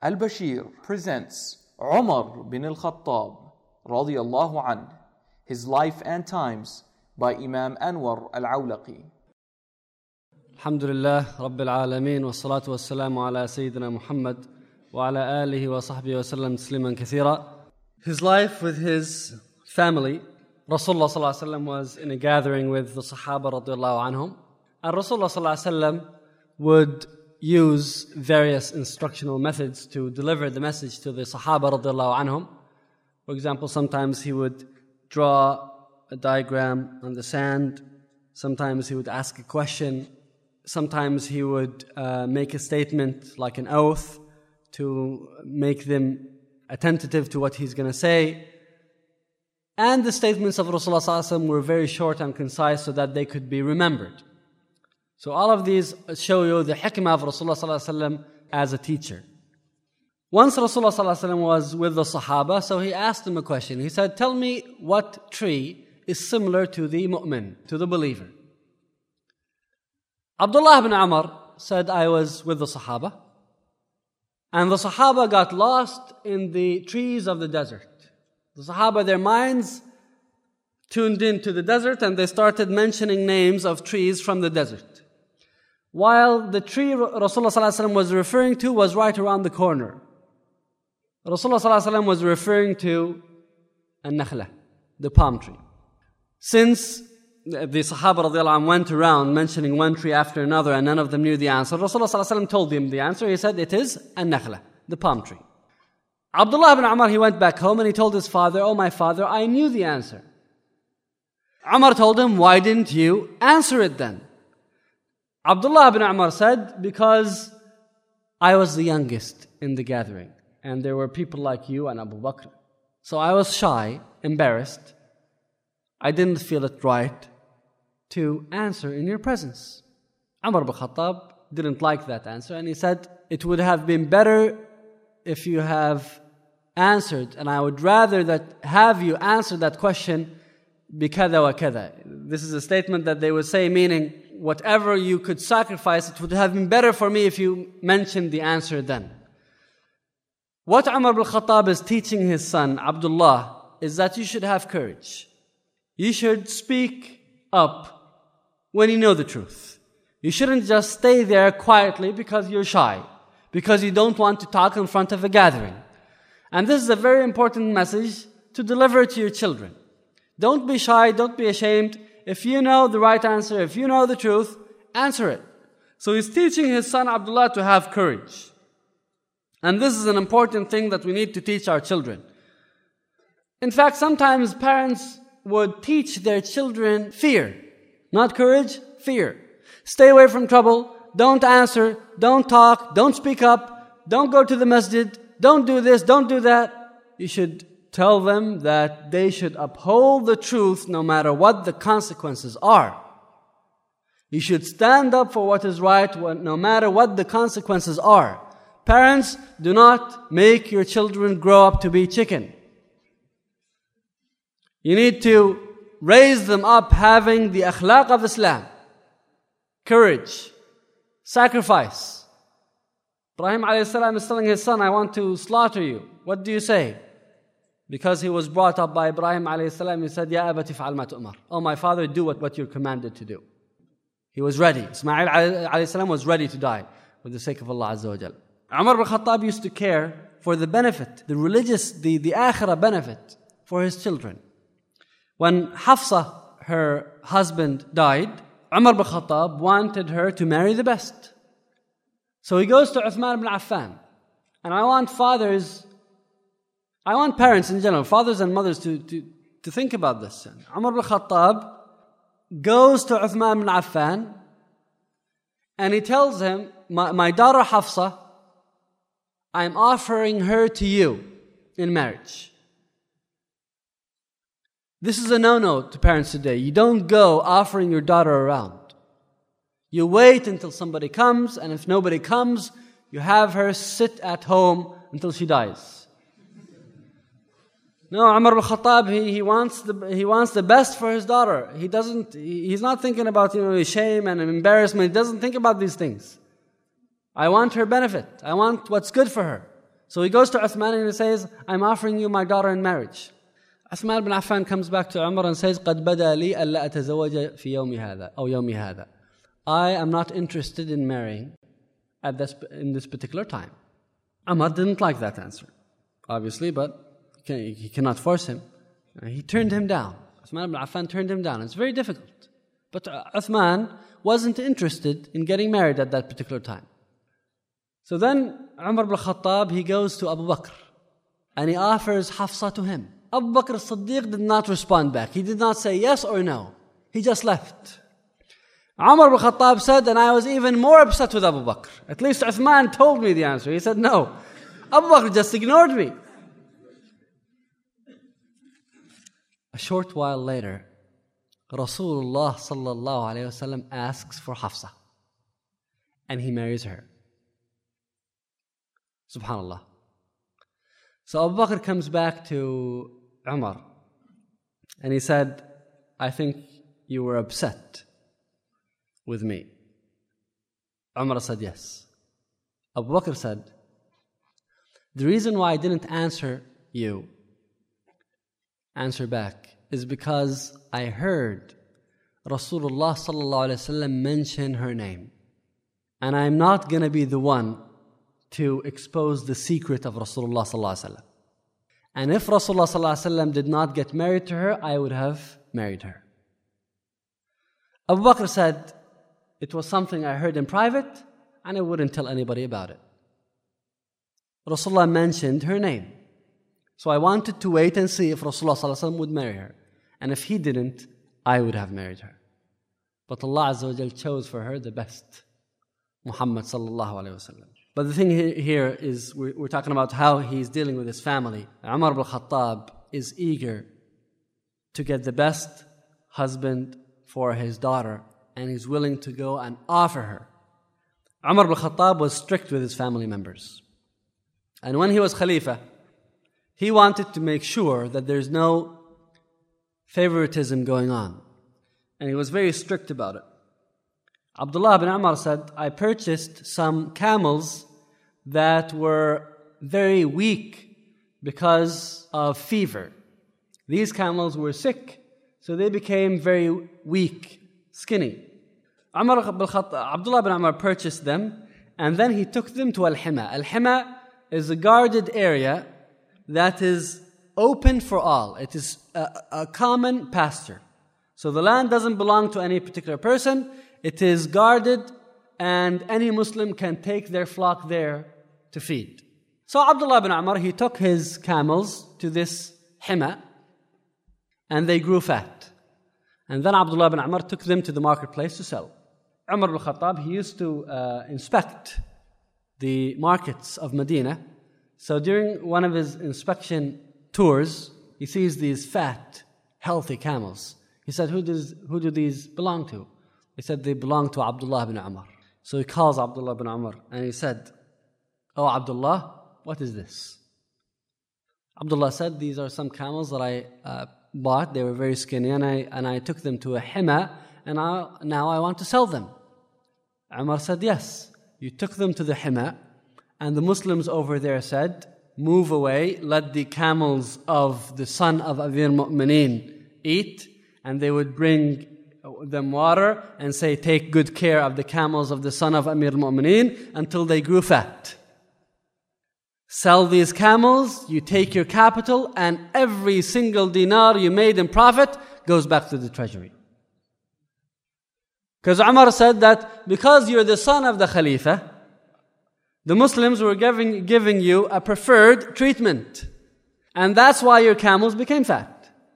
Al-Bashir presents Umar bin al-Khattab radiyallahu anh, his life and times by Imam Anwar al-Awlaqi. Alhamdulillah Rabbil Alameen wa salatu wa salamu ala Sayyidina Muhammad wa ala alihi wa sahbihi wa sallam tasliman kathira. His life with his family, Rasulullah sallallahu alaihi wasallam was in a gathering with the Sahaba radiyallahu anhum, and Rasulullah sallallahu alaihi wasallam would use various instructional methods to deliver the message to the Sahaba radiyallahu anhum. For example, sometimes he would draw a diagram on the sand, sometimes he would ask a question, sometimes he would make a statement like an oath to make them attentive to what he's going to say. And the statements of Rasulullah sallallahu alaihi wasallam were very short and concise so that they could be remembered. So all of these show you the hikmah of Rasulullah sallallahu alaihi wasallam as a teacher. Once Rasulullah sallallahu alaihi wasallam was with the Sahaba, so he asked them a question. He said, "Tell me what tree is similar to the mu'min, to the believer." Abdullah ibn Umar said, "I was with the Sahaba, and the Sahaba got lost in the trees of the desert." The Sahaba, their minds tuned into the desert and they started mentioning names of trees from the desert. While the tree Rasulullah sallallahu alaihi wasallam was referring to was right around the corner. Rasulullah sallallahu alaihi wasallam was referring to an-nakhla, the palm tree. Since the Sahaba radiyallahu anhum went around mentioning one tree after another and none of them knew the answer, Rasulullah sallallahu alaihi wasallam told them the answer. He said, "It is an-nakhla, the palm tree." Abdullah ibn Umar, he went back home and he told his father, "Oh my father, I knew the answer." Umar told him, "Why didn't you answer it then?" Abdullah ibn Umar said, "Because I was the youngest in the gathering and there were people like you and Abu Bakr. So I was shy, embarrassed. I didn't feel it right to answer in your presence." Umar ibn Khattab didn't like that answer and he said, "It would have been better if you have answered, and I would rather that have you answer that question bikada wa kada." This is a statement that they would say, meaning whatever you could sacrifice, it would have been better for me if you mentioned the answer then. What Umar ibn Khattab is teaching his son Abdullah is that you should have courage. You should speak up when you know the truth. You shouldn't just stay there quietly because you're shy, because you don't want to talk in front of a gathering. And this is a very important message to deliver to your children. Don't be shy, don't be ashamed. If you know the right answer, if you know the truth, answer it. So he's teaching his son Abdullah to have courage. And this is an important thing that we need to teach our children. In fact, sometimes parents would teach their children fear. Not courage, fear. Stay away from trouble. Don't answer, don't talk, don't speak up, don't go to the masjid, don't do this, don't do that. You should tell them that they should uphold the truth no matter what the consequences are. You should stand up for what is right no matter what the consequences are. Parents, do not make your children grow up to be chicken. You need to raise them up having the akhlaq of Islam. Courage. Sacrifice. Ibrahim alayhi salam is telling his son, "I want to slaughter you." What do you say? Because he was brought up by Ibrahim alayhi salam, he said, "Ya abati fa'al ma tu'mar." "Oh my father, do what you're commanded to do." He was ready. Ismail alayhi salam was ready to die for the sake of Allah Azza wa Jal. Umar ibn Khattab used to care for the benefit, the religious, the akhirah benefit for his children. When Hafsa, her husband, died, Umar ibn Khattab wanted her to marry the best. So he goes to Uthman ibn Affan. And I want parents in general, fathers and mothers to think about this. Umar ibn Khattab goes to Uthman ibn Affan and he tells him, my daughter Hafsa, I'm offering her to you in marriage. This is a no-no to parents today. You don't go offering your daughter around. You wait until somebody comes, and if nobody comes, you have her sit at home until she dies. No, Umar ibn Khattab, he wants the best for his daughter. He's not thinking about shame and embarrassment. He doesn't think about these things. I want her benefit. I want what's good for her. So he goes to Uthman and he says, I'm offering you my daughter in marriage. Uthman ibn Affan comes back to Umar and says, قَدْ بَدَى لِي أَلَّا أَتَزَوَّجَ فِي يَوْمِ هَذَا أو يَوْمِ هَذَا. I am not interested in marrying in this particular time. Umar didn't like that answer, obviously, but he cannot force him. He turned him down. Uthman ibn Affan turned him down. It's very difficult. But Uthman wasn't interested in getting married at that particular time. So then Umar ibn Khattab, he goes to Abu Bakr and he offers Hafsa to him. Abu Bakr as-Siddiq did not respond back. He did not say yes or no. He just left. Umar ibn Khattab said, and I was even more upset with Abu Bakr. At least Uthman told me the answer. He said no. Abu Bakr just ignored me. A short while later, Rasulullah sallallahu alayhi wasallam asks for Hafsa. And he marries her. Subhanallah. So Abu Bakr comes back to Umar and he said, I think you were upset with me. Umar said yes. Abu Bakr said, the reason why I didn't answer back is because I heard Rasulullah sallallahu alaihi wasallam mention her name. And I'm not going to be the one to expose the secret of Rasulullah sallallahu alaihi wasallam. And if Rasulullah sallallahu alaihi wasallam did not get married to her, I would have married her. Abu Bakr said, it was something I heard in private and I wouldn't tell anybody about it. Rasulullah mentioned her name. So I wanted to wait and see if Rasulullah sallallahu alaihi wasallam would marry her. And if he didn't, I would have married her. But Allah Azza wa Jal chose for her the best, Muhammad sallallahu alaihi wasallam. But the thing here is we're talking about how he's dealing with his family. Umar ibn Khattab is eager to get the best husband for his daughter, and he's willing to go and offer her. Umar ibn Khattab was strict with his family members. And when he was Khalifa, he wanted to make sure that there's no favoritism going on. And he was very strict about it. Abdullah bin Umar said, I purchased some camels that were very weak because of fever. These camels were sick, so they became very weak, skinny. Abdullah bin Umar purchased them, and then he took them to Al-Hima. Al-Hima is a guarded area that is open for all. It is a common pasture. So the land doesn't belong to any particular person. It is guarded, and any Muslim can take their flock there to feed. So Abdullah bin Umar, he took his camels to this Hima, and they grew fat. And then Abdullah bin Umar took them to the marketplace to sell. Umar ibn Khattab, he used to inspect the markets of Medina. So during one of his inspection tours, he sees these fat, healthy camels. He said, who do these belong to? He said, they belong to Abdullah bin Umar. So he calls Abdullah bin Umar and he said, oh Abdullah, what is this? Abdullah said, these are some camels that I bought. They were very skinny, and I took them to a Hima, and now I want to sell them. Umar said, yes, you took them to the Hima, and the Muslims over there said, move away, let the camels of the son of Amir Mu'mineen eat, and they would bring them water and say, take good care of the camels of the son of Amir Mu'mineen until they grew fat. Sell these camels, you take your capital, and every single dinar you made in profit goes back to the treasury. Because Umar said that because you're the son of the Khalifa, the Muslims were giving you a preferred treatment. And that's why your camels became fat.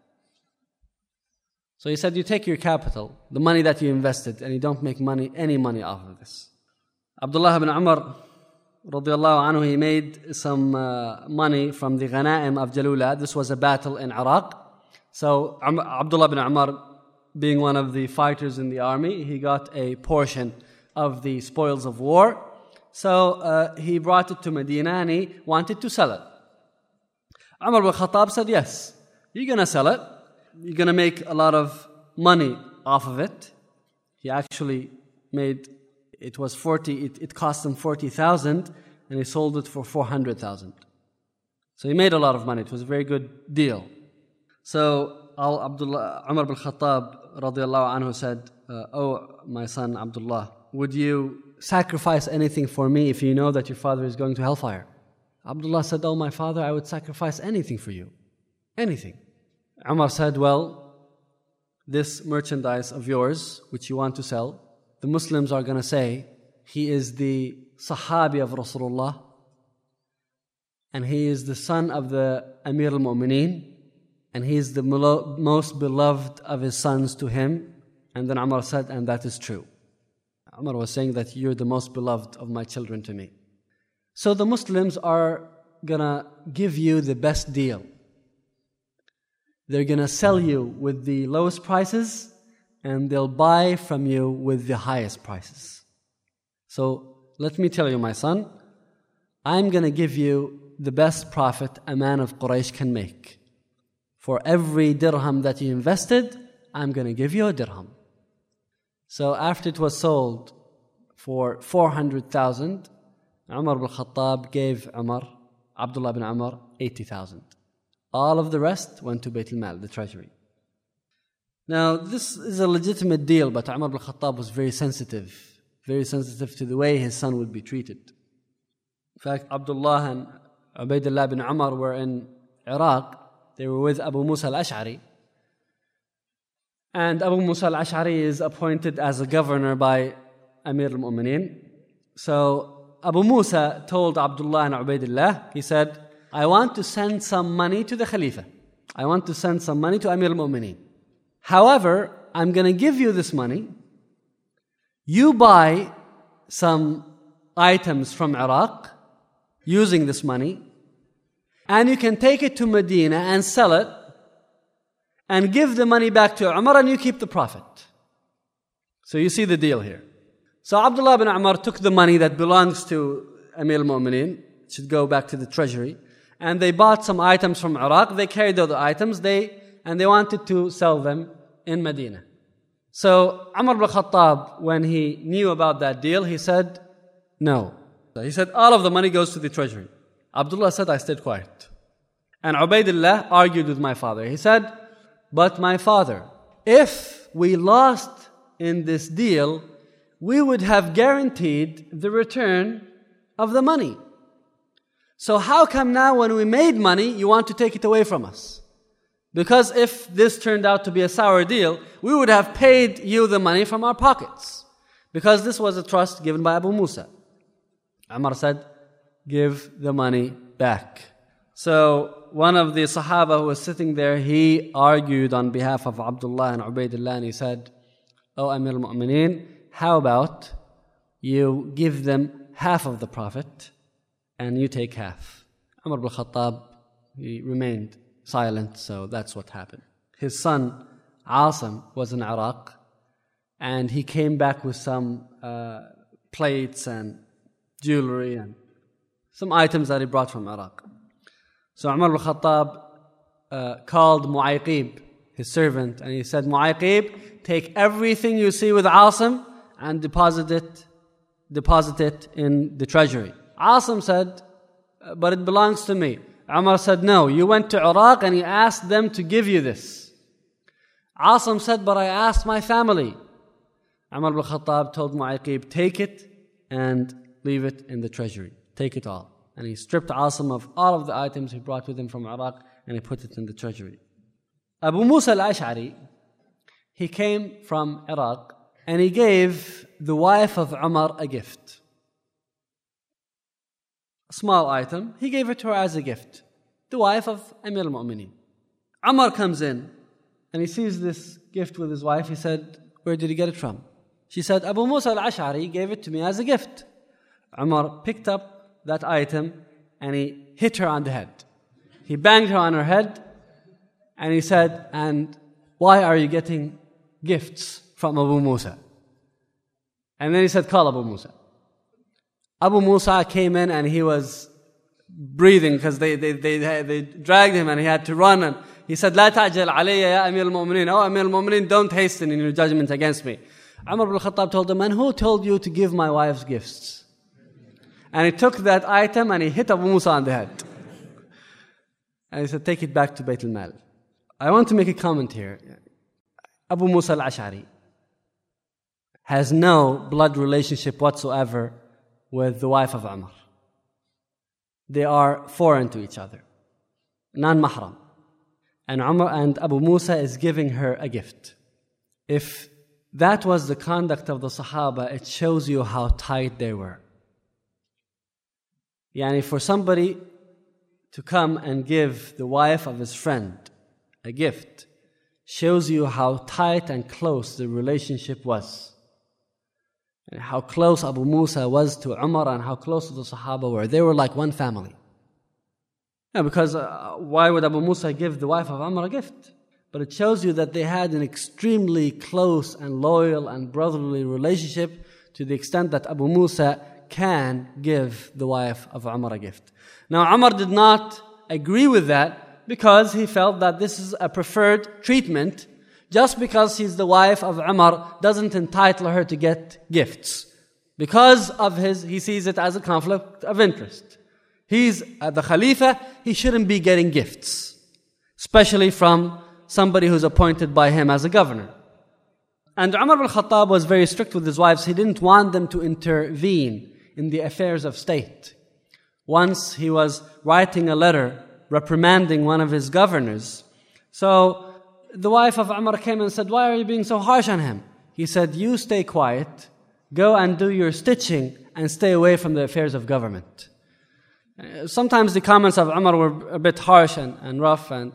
So he said, you take your capital, the money that you invested, and you don't make any money off of this. Abdullah ibn Umar, radiallahu anhu, he made some money from the Ghanaim of Jalula. This was a battle in Iraq. So Abdullah ibn Umar, being one of the fighters in the army, he got a portion of the spoils of war. So he brought it to Medina and he wanted to sell it. Umar ibn Khattab said, yes, you're going to sell it. You're going to make a lot of money off of it. He actually made, it cost him 40,000, and he sold it for 400,000. So he made a lot of money. It was a very good deal. So Umar bin Khattab radiallahu anhu said, "Oh, my son Abdullah, would you sacrifice anything for me if you know that your father is going to hellfire?" Abdullah said, "Oh, my father, I would sacrifice anything for you. Anything." Umar said, "Well, this merchandise of yours, which you want to sell, the Muslims are going to say, he is the Sahabi of Rasulullah, and he is the son of the Amir al-Mu'mineen, and he is the most beloved of his sons to him." And then Umar said, "And that is true." Umar was saying that you're the most beloved of my children to me. So the Muslims are going to give you the best deal. They're going to sell you with the lowest prices, and they'll buy from you with the highest prices. So let me tell you, my son, I'm going to give you the best profit a man of Quraysh can make. For every dirham that you invested, I'm going to give you a dirham. So after it was sold for 400,000, Umar bin Khattab gave Abdullah bin Umar 80,000. All of the rest went to Bayt al-Mal, the treasury. Now, this is a legitimate deal, but Umar bin Khattab was very sensitive to the way his son would be treated. In fact, Abdullah and Ubaidullah bin Umar were in Iraq. They were with Abu Musa al-Ash'ari. And Abu Musa al-Ash'ari is appointed as a governor by Amir al-Mu'mineen. So Abu Musa told Abdullah and Ubaidullah, he said, "I want to send some money to the Khalifa. I want to send some money to Amir al-Mu'mineen. However, I'm going to give you this money. You buy some items from Iraq using this money, and you can take it to Medina and sell it and give the money back to Umar, and you keep the profit." So you see the deal here. So Abdullah bin Umar took the money that belongs to Amir al-Mu'mineen, should go back to the treasury, and they bought some items from Iraq. They carried out the items, and they wanted to sell them in Medina. So Umar bin Khattab, when he knew about that deal, he said, "No." He said, "All of the money goes to the treasury." Abdullah said, "I stayed quiet." And Ubaidullah argued with my father. He said, "But my father, if we lost in this deal, we would have guaranteed the return of the money. So how come now when we made money, you want to take it away from us? Because if this turned out to be a sour deal, we would have paid you the money from our pockets. Because this was a trust given by Abu Musa." Umar said, "Give the money back." So one of the Sahaba who was sitting there, he argued on behalf of Abdullah and Ubaidullah, and he said, "Oh Amir al-Mu'mineen, how about you give them half of the profit and you take half?" Umar bin Khattab, he remained silent, so that's what happened. His son Asim was in Iraq, and he came back with some plates and jewelry and some items that he brought from Iraq. So Umar bin Khattab called Mu'ayqib, his servant, and he said, "Mu'ayqib, take everything you see with Asim and deposit it in the treasury." Asim said, "But it belongs to me." Umar said, "No, you went to Iraq and you asked them to give you this." Asim said, "But I asked my family." Umar bin Khattab told Mu'ayqib, "Take it and leave it in the treasury. Take it all." And he stripped Asim of all of the items he brought with him from Iraq, and he put it in the treasury. Abu Musa al-Ash'ari, he came from Iraq, and he gave the wife of Umar a gift. A small item, he gave it to her as a gift. The wife of Amir al-Mu'mineen. Umar comes in, and he sees this gift with his wife. He said, "Where did he get it from?" She said, "Abu Musa al-Ash'ari gave it to me as a gift." Umar picked up that item and he hit her on the head. He banged her on her head and he said, "And why are you getting gifts from Abu Musa?" And then he said, "Call Abu Musa." Abu Musa came in and he was breathing because they dragged him and he had to run. And he said, "La ta'jal alayya ya Amir al-Mu'mineen. Oh Amir al-Mu'mineen, don't hasten in your judgment against me." Umar bin Khattab told him, "And who told you to give my wife's gifts?" And he took that item and he hit Abu Musa on the head. And he said, take it back to Bayt al-Mal. I want to make a comment here. Abu Musa al-Ash'ari has no blood relationship whatsoever with the wife of Umar. They are foreign to each other, non-mahram. And Umar and Abu Musa is giving her a gift. If that was the conduct of the Sahaba, it shows you how tight they were. Yani for somebody to come and give the wife of his friend a gift shows you how tight and close the relationship was. And how close Abu Musa was to Umar and how close the Sahaba were. They were like one family. Yeah, because why would Abu Musa give the wife of Umar a gift? But it shows you that they had an extremely close and loyal and brotherly relationship to the extent that Abu Musa can give the wife of Umar a gift. Now Umar did not agree with that because he felt that this is a preferred treatment. Just because she's the wife of Umar doesn't entitle her to get gifts. Because of he sees it as a conflict of interest. He's the Khalifa, he shouldn't be getting gifts. Especially from somebody who's appointed by him as a governor. And Umar ibn Khattab was very strict with his wives. He didn't want them to intervene in the affairs of state. Once he was writing a letter reprimanding one of his governors. So the wife of Umar came and said, why are you being so harsh on him? He said, you stay quiet, go and do your stitching and stay away from the affairs of government. Sometimes the comments of Umar were a bit harsh and rough, and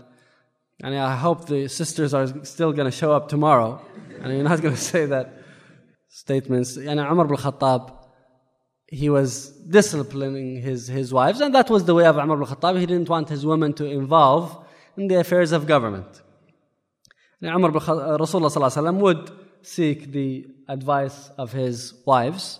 I hope the sisters are still going to show up tomorrow. And you're not going to say that statements. And Umar ibn Khattab, he was disciplining his wives, and that was the way of Umar ibn Khattab. He didn't want his women to involve in the affairs of government. And Rasulullah sallallahu alaihi wasallam would seek the advice of his wives.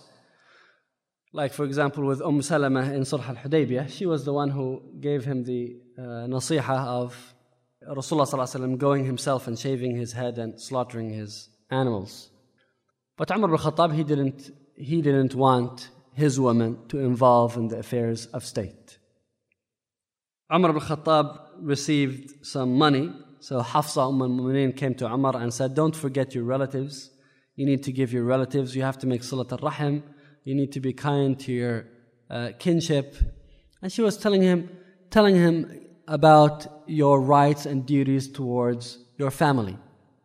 Like for example with Salama in Sulh al-Hudaybiyah, she was the one who gave him the nasiha of Rasulullah sallallahu alaihi wasallam going himself and shaving his head and slaughtering his animals. But Umar ibn Khattab, he didn't want his women to involve in the affairs of state. Umar ibn Khattab received some money. So Hafsa al-Mu'mineen came to Umar and said, don't forget your relatives. You need to give your relatives. You have to make Salat al-Rahim. You need to be kind to your kinship. And she was telling him about your rights and duties towards your family,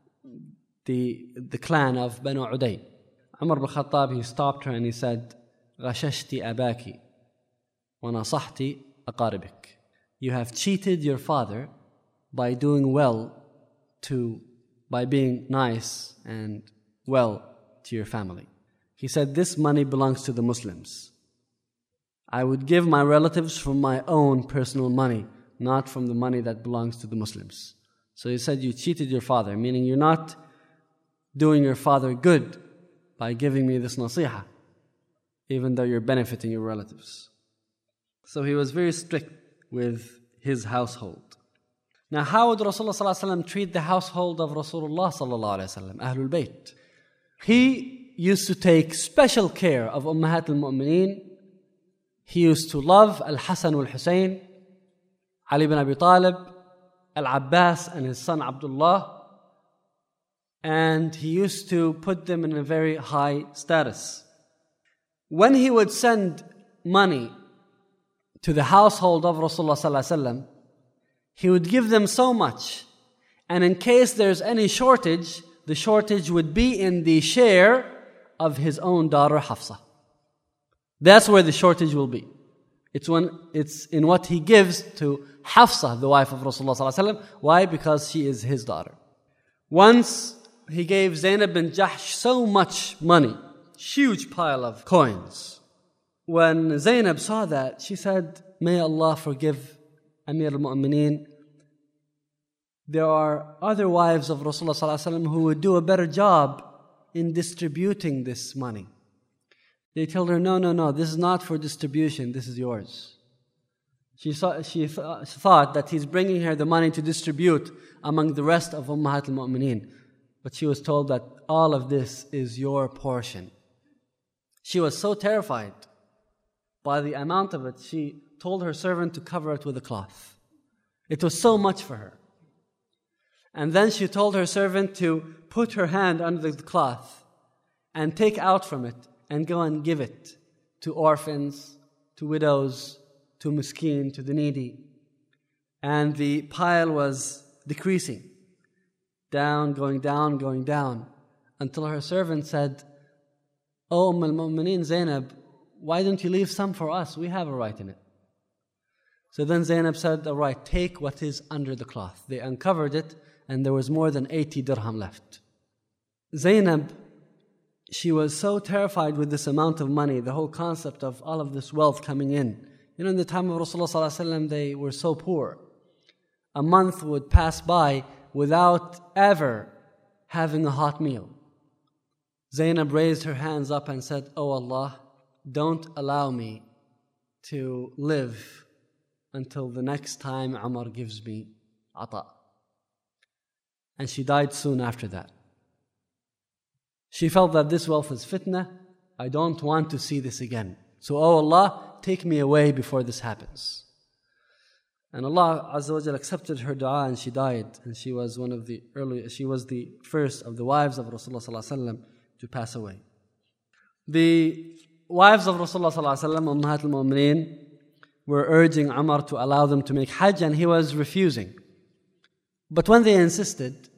the clan of Banu Uday. Umar ibn Khattab, he stopped her and he said, غششتِ أباكِ ونصحتِ أقاربك. You have cheated your father by doing by being nice and well to your family. He said, this money belongs to the Muslims. I would give my relatives from my own personal money, not from the money that belongs to the Muslims. So he said, you cheated your father, meaning you're not doing your father good by giving me this nasiha, even though you're benefiting your relatives. So he was very strict with his household. Now, how would Rasulullah sallallahu alaihi wasallam treat the household of Rasulullah sallallahu alaihi wasallam, Ahlul Bayt? He used to take special care of Ummahat al-Mu'mineen. He used to love Al-Hasan wal-Husayn, Ali ibn Abi Talib, Al-Abbas and his son Abdullah. And he used to put them in a very high status. When he would send money to the household of Rasulullah sallallahu alaihi wasallam, he would give them so much, and in case there's any shortage, the shortage would be in the share of his own daughter Hafsa. That's where the shortage will be. It's in what he gives to Hafsa, the wife of Rasulullah sallallahu alaihi wasallam. Why? Because she is his daughter. Once he gave Zainab bin Jahsh so much money, huge pile of coins. When Zainab saw that, she said, may Allah forgive Amir al-Mu'mineen. There are other wives of Rasulullah sallallahu alaihi wasallam who would do a better job in distributing this money. They told her, no, this is not for distribution, this is yours. She thought that he's bringing her the money to distribute among the rest of Ummahat al-Mu'mineen. But she was told that all of this is your portion. She was so terrified by the amount of it, she told her servant to cover it with a cloth. It was so much for her. And then she told her servant to put her hand under the cloth and take out from it and go and give it to orphans, to widows, to miskeen, to the needy. And the pile was decreasing, going down, until her servant said, "Oh, al-Mu'mineen Zainab, why don't you leave some for us? We have a right in it." So then Zainab said, "All right, take what is under the cloth." They uncovered it, and there was more than 80 dirham left. Zainab, she was so terrified with this amount of money, the whole concept of all of this wealth coming in. In the time of Rasulullah ﷺ, they were so poor. A month would pass by without ever having a hot meal. Zainab raised her hands up and said, "Oh Allah, don't allow me to live until the next time Umar gives me ata." And she died soon after that. She felt that this wealth is fitna. I don't want to see this again. So, oh Allah, take me away before this happens. And Allah Azza wa Jal accepted her dua and she died. And she was the first of the wives of Rasulullah Sallallahu Alaihi Wasallam to pass away. The wives of Rasulullah Sallallahu Alaihi Wasallam, Ummahat al-Mu'mineen, were urging Umar to allow them to make Hajj, and he was refusing. But when they insisted,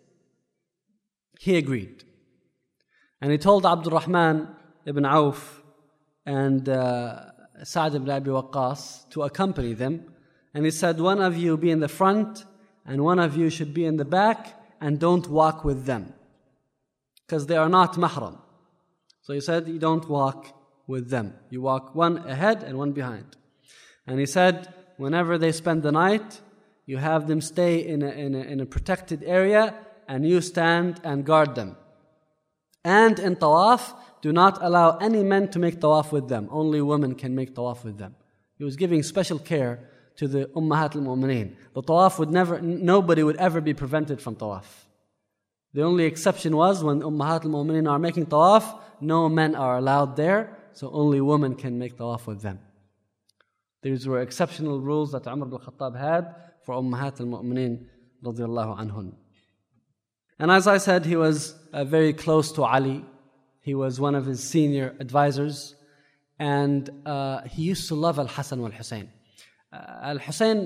he agreed. And he told Abdul Rahman ibn Auf and Sa'd ibn Abi Waqqas to accompany them. And he said, one of you be in the front and one of you should be in the back, and don't walk with them, because they are not mahram. So he said, you don't walk with them. You walk one ahead and one behind. And he said, whenever they spend the night, you have them stay in a protected area, and you stand and guard them. And in tawaf, do not allow any men to make tawaf with them. Only women can make tawaf with them. He was giving special care to the Ummahat al-Mu'mineen. The tawaf nobody would ever be prevented from tawaf. The only exception was when Ummahat al-Mu'mineen are making tawaf, no men are allowed there, so only women can make tawaf with them. These were exceptional rules that Umar ibn Khattab had for Ummahat al-Mu'mineen radiyallahu anhun. And as I said, he was very close to Ali. He was one of his senior advisors, and he used to love Al-Hasan wal-Husayn. Al-Husayn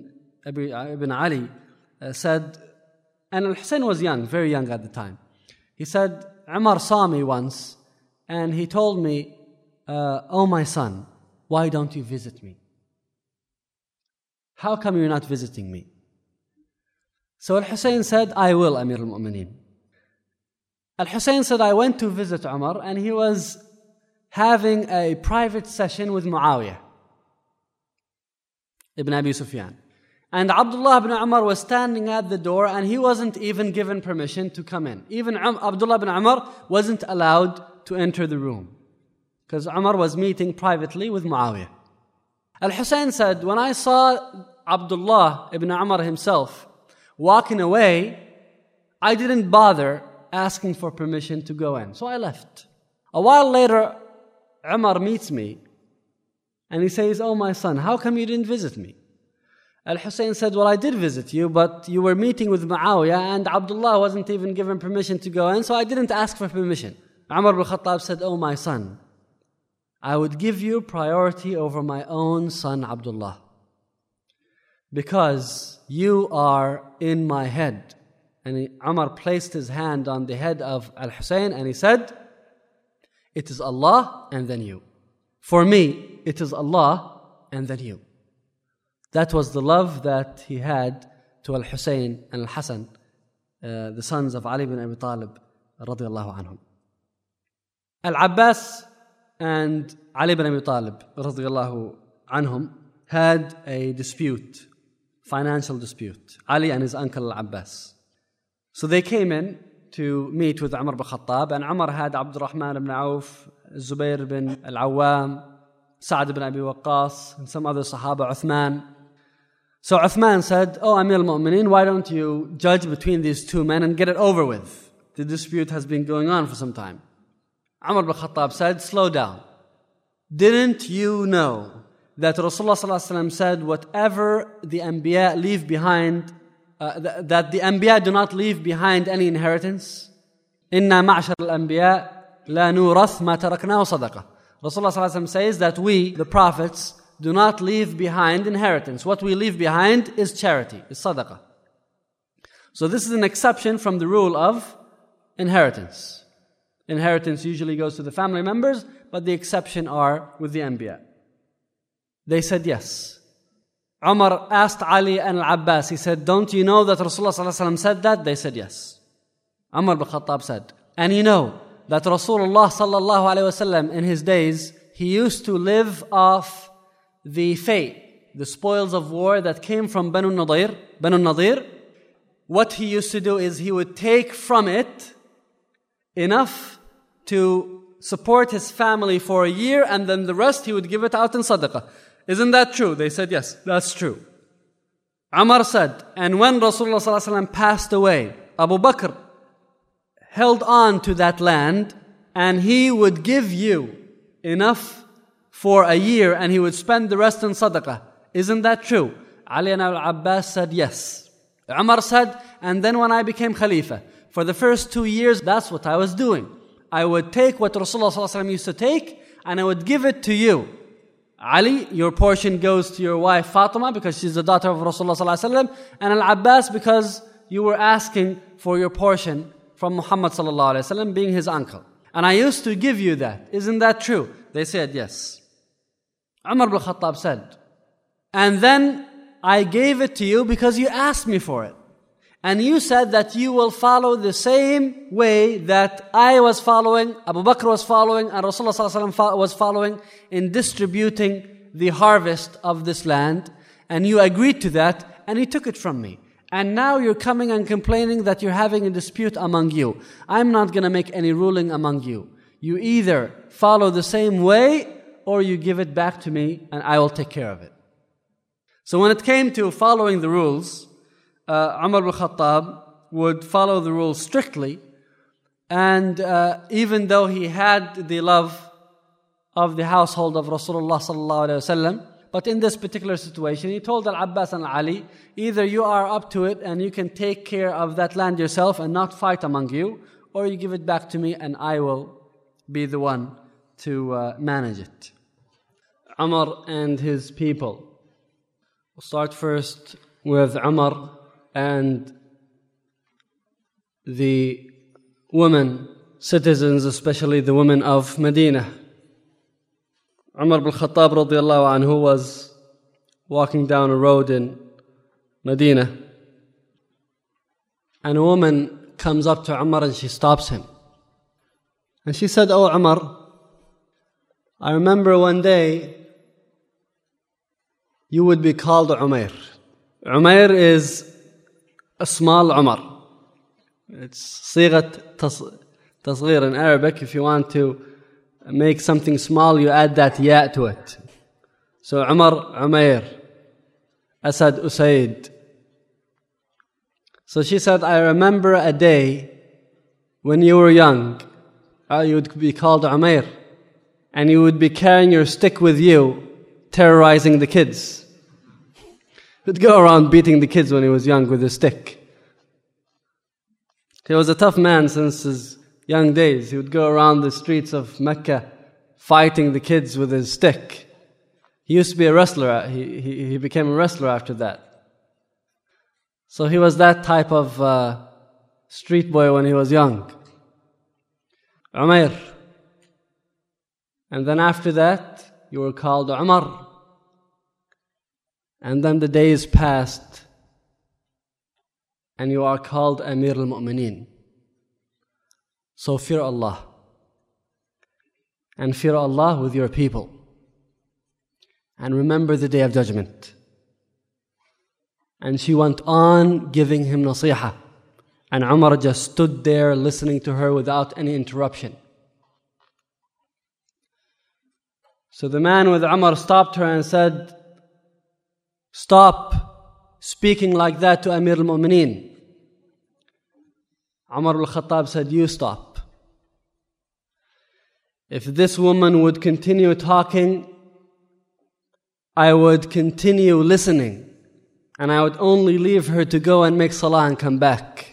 ibn Ali said, and Al-Husayn was young, very young at the time. He said, Umar saw me once, and he told me, "Oh my son, why don't you visit me? How come you're not visiting me?" So Al-Husayn said, "I will, Amir al-Mu'mineen." Al-Husayn said, "I went to visit Umar, and he was having a private session with Muawiyah ibn Abi Sufyan. And Abdullah ibn Umar was standing at the door, and he wasn't even given permission to come in. Even Abdullah ibn Umar wasn't allowed to enter the room, because Umar was meeting privately with Muawiyah. Al-Husayn said, when I saw Abdullah ibn Umar himself walking away, I didn't bother asking for permission to go in. So I left. A while later, Umar meets me and he says, "Oh my son, how come you didn't visit me?" Al-Husayn said, "Well, I did visit you, but you were meeting with Muawiyah and Abdullah wasn't even given permission to go in, so I didn't ask for permission." Umar ibn Khattab said, "Oh my son, I would give you priority over my own son Abdullah, because you are in my head." And Umar placed his hand on the head of Al-Husayn and he said, "It is Allah and then you. For me, it is Allah and then you." That was the love that he had to Al-Husayn and Al-Hasan, the sons of Ali ibn Abi Talib radiyallahu anhum. Al-Abbas and Ali ibn Abi Talib radiyallahu anhum had a dispute, financial dispute, Ali and his uncle Al-Abbas. So they came in to meet with Umar ibn Khattab, and Umar had Abdul Rahman ibn Auf, Zubair ibn Al-Awwam, Sa'd ibn Abi Waqqas, and some other Sahaba, Uthman. So Uthman said, "Oh Amir al-Mu'mineen, why don't you judge between these two men and get it over with? The dispute has been going on for some time." Umar ibn Khattab said, "Slow down. Didn't you know that Rasulullah said, whatever the Anbiya leave behind, that the Anbiya do not leave behind any inheritance. Inna ma'shar al-Anbiya la nurath ma taraknahu sadaqah. Rasulullah says that we, the prophets, do not leave behind inheritance. What we leave behind is charity, is sadaqah. So this is an exception from the rule of inheritance. Inheritance usually goes to the family members, but the exception are with the Anbiya. They said yes. Umar asked Ali and Al-Abbas, he said, don't you know that Rasulullah said that? They said yes. Umar bin Khattab said, and you know that Rasulullah sallallahu alaihi wasallam in his days, he used to live off the fay, the spoils of war that came from Banu Nadir. What he used to do is he would take from it enough to support his family for a year, and then the rest he would give it out in sadaqah. Isn't that true? They said, yes, that's true. Umar said, and when Rasulullah ﷺ passed away, Abu Bakr held on to that land, and he would give you enough for a year, and he would spend the rest in sadaqah. Isn't that true? Ali and Al-Abbas said, yes. Umar said, and then when I became Khalifa, for the first 2 years, that's what I was doing. I would take what Rasulullah ﷺ used to take, and I would give it to you. Ali, your portion goes to your wife Fatima because she's the daughter of Rasulullah ﷺ, and Al-Abbas because you were asking for your portion from Muhammad ﷺ, being his uncle. And I used to give you that. Isn't that true? They said yes. Umar bin Khattab said, and then I gave it to you because you asked me for it. And you said that you will follow the same way that I was following, Abu Bakr was following, and Rasulullah ﷺ was following in distributing the harvest of this land. And you agreed to that, and you took it from me. And now you're coming and complaining that you're having a dispute among you. I'm not going to make any ruling among you. You either follow the same way, or you give it back to me, and I will take care of it. So when it came to following the rules, Umar bin Khattab would follow the rules strictly, and even though he had the love of the household of Rasulullah sallallahu alaihi wasallam, but in this particular situation, he told Al-Abbas and Ali, either you are up to it and you can take care of that land yourself and not fight among you, or you give it back to me and I will be the one to manage it. Umar and his people. We'll start first with Umar and the women, citizens, especially the women of Medina. Umar bin Khattab radiallahu anhu was walking down a road in Medina, and a woman comes up to Umar and she stops him. And she said, "Oh Umar, I remember one day you would be called Umair." Umair is a small Umar. It's صيغة تصغير in Arabic. If you want to make something small, you add that ya to it. So Umar, Umair, Asad, Usaid. So she said, I remember a day when you were young, you would be called Umair, and you would be carrying your stick with you, terrorizing the kids. He'd go around beating the kids when he was young with a stick. He was a tough man since his young days. He would go around the streets of Mecca fighting the kids with his stick. He used to be a wrestler. He became a wrestler after that. So he was that type of street boy when he was young. Umair. And then after that, you were called Umar. And then the days passed, and you are called Amir al-Mu'mineen. So fear Allah. And fear Allah with your people. And remember the day of judgment. And she went on giving him nasiha. And Umar just stood there listening to her without any interruption. So the man with Umar stopped her and said, "Stop speaking like that to Amir al-Mu'mineen." Umar al-Khattab said, "You stop. If this woman would continue talking, I would continue listening, and I would only leave her to go and make salah and come back.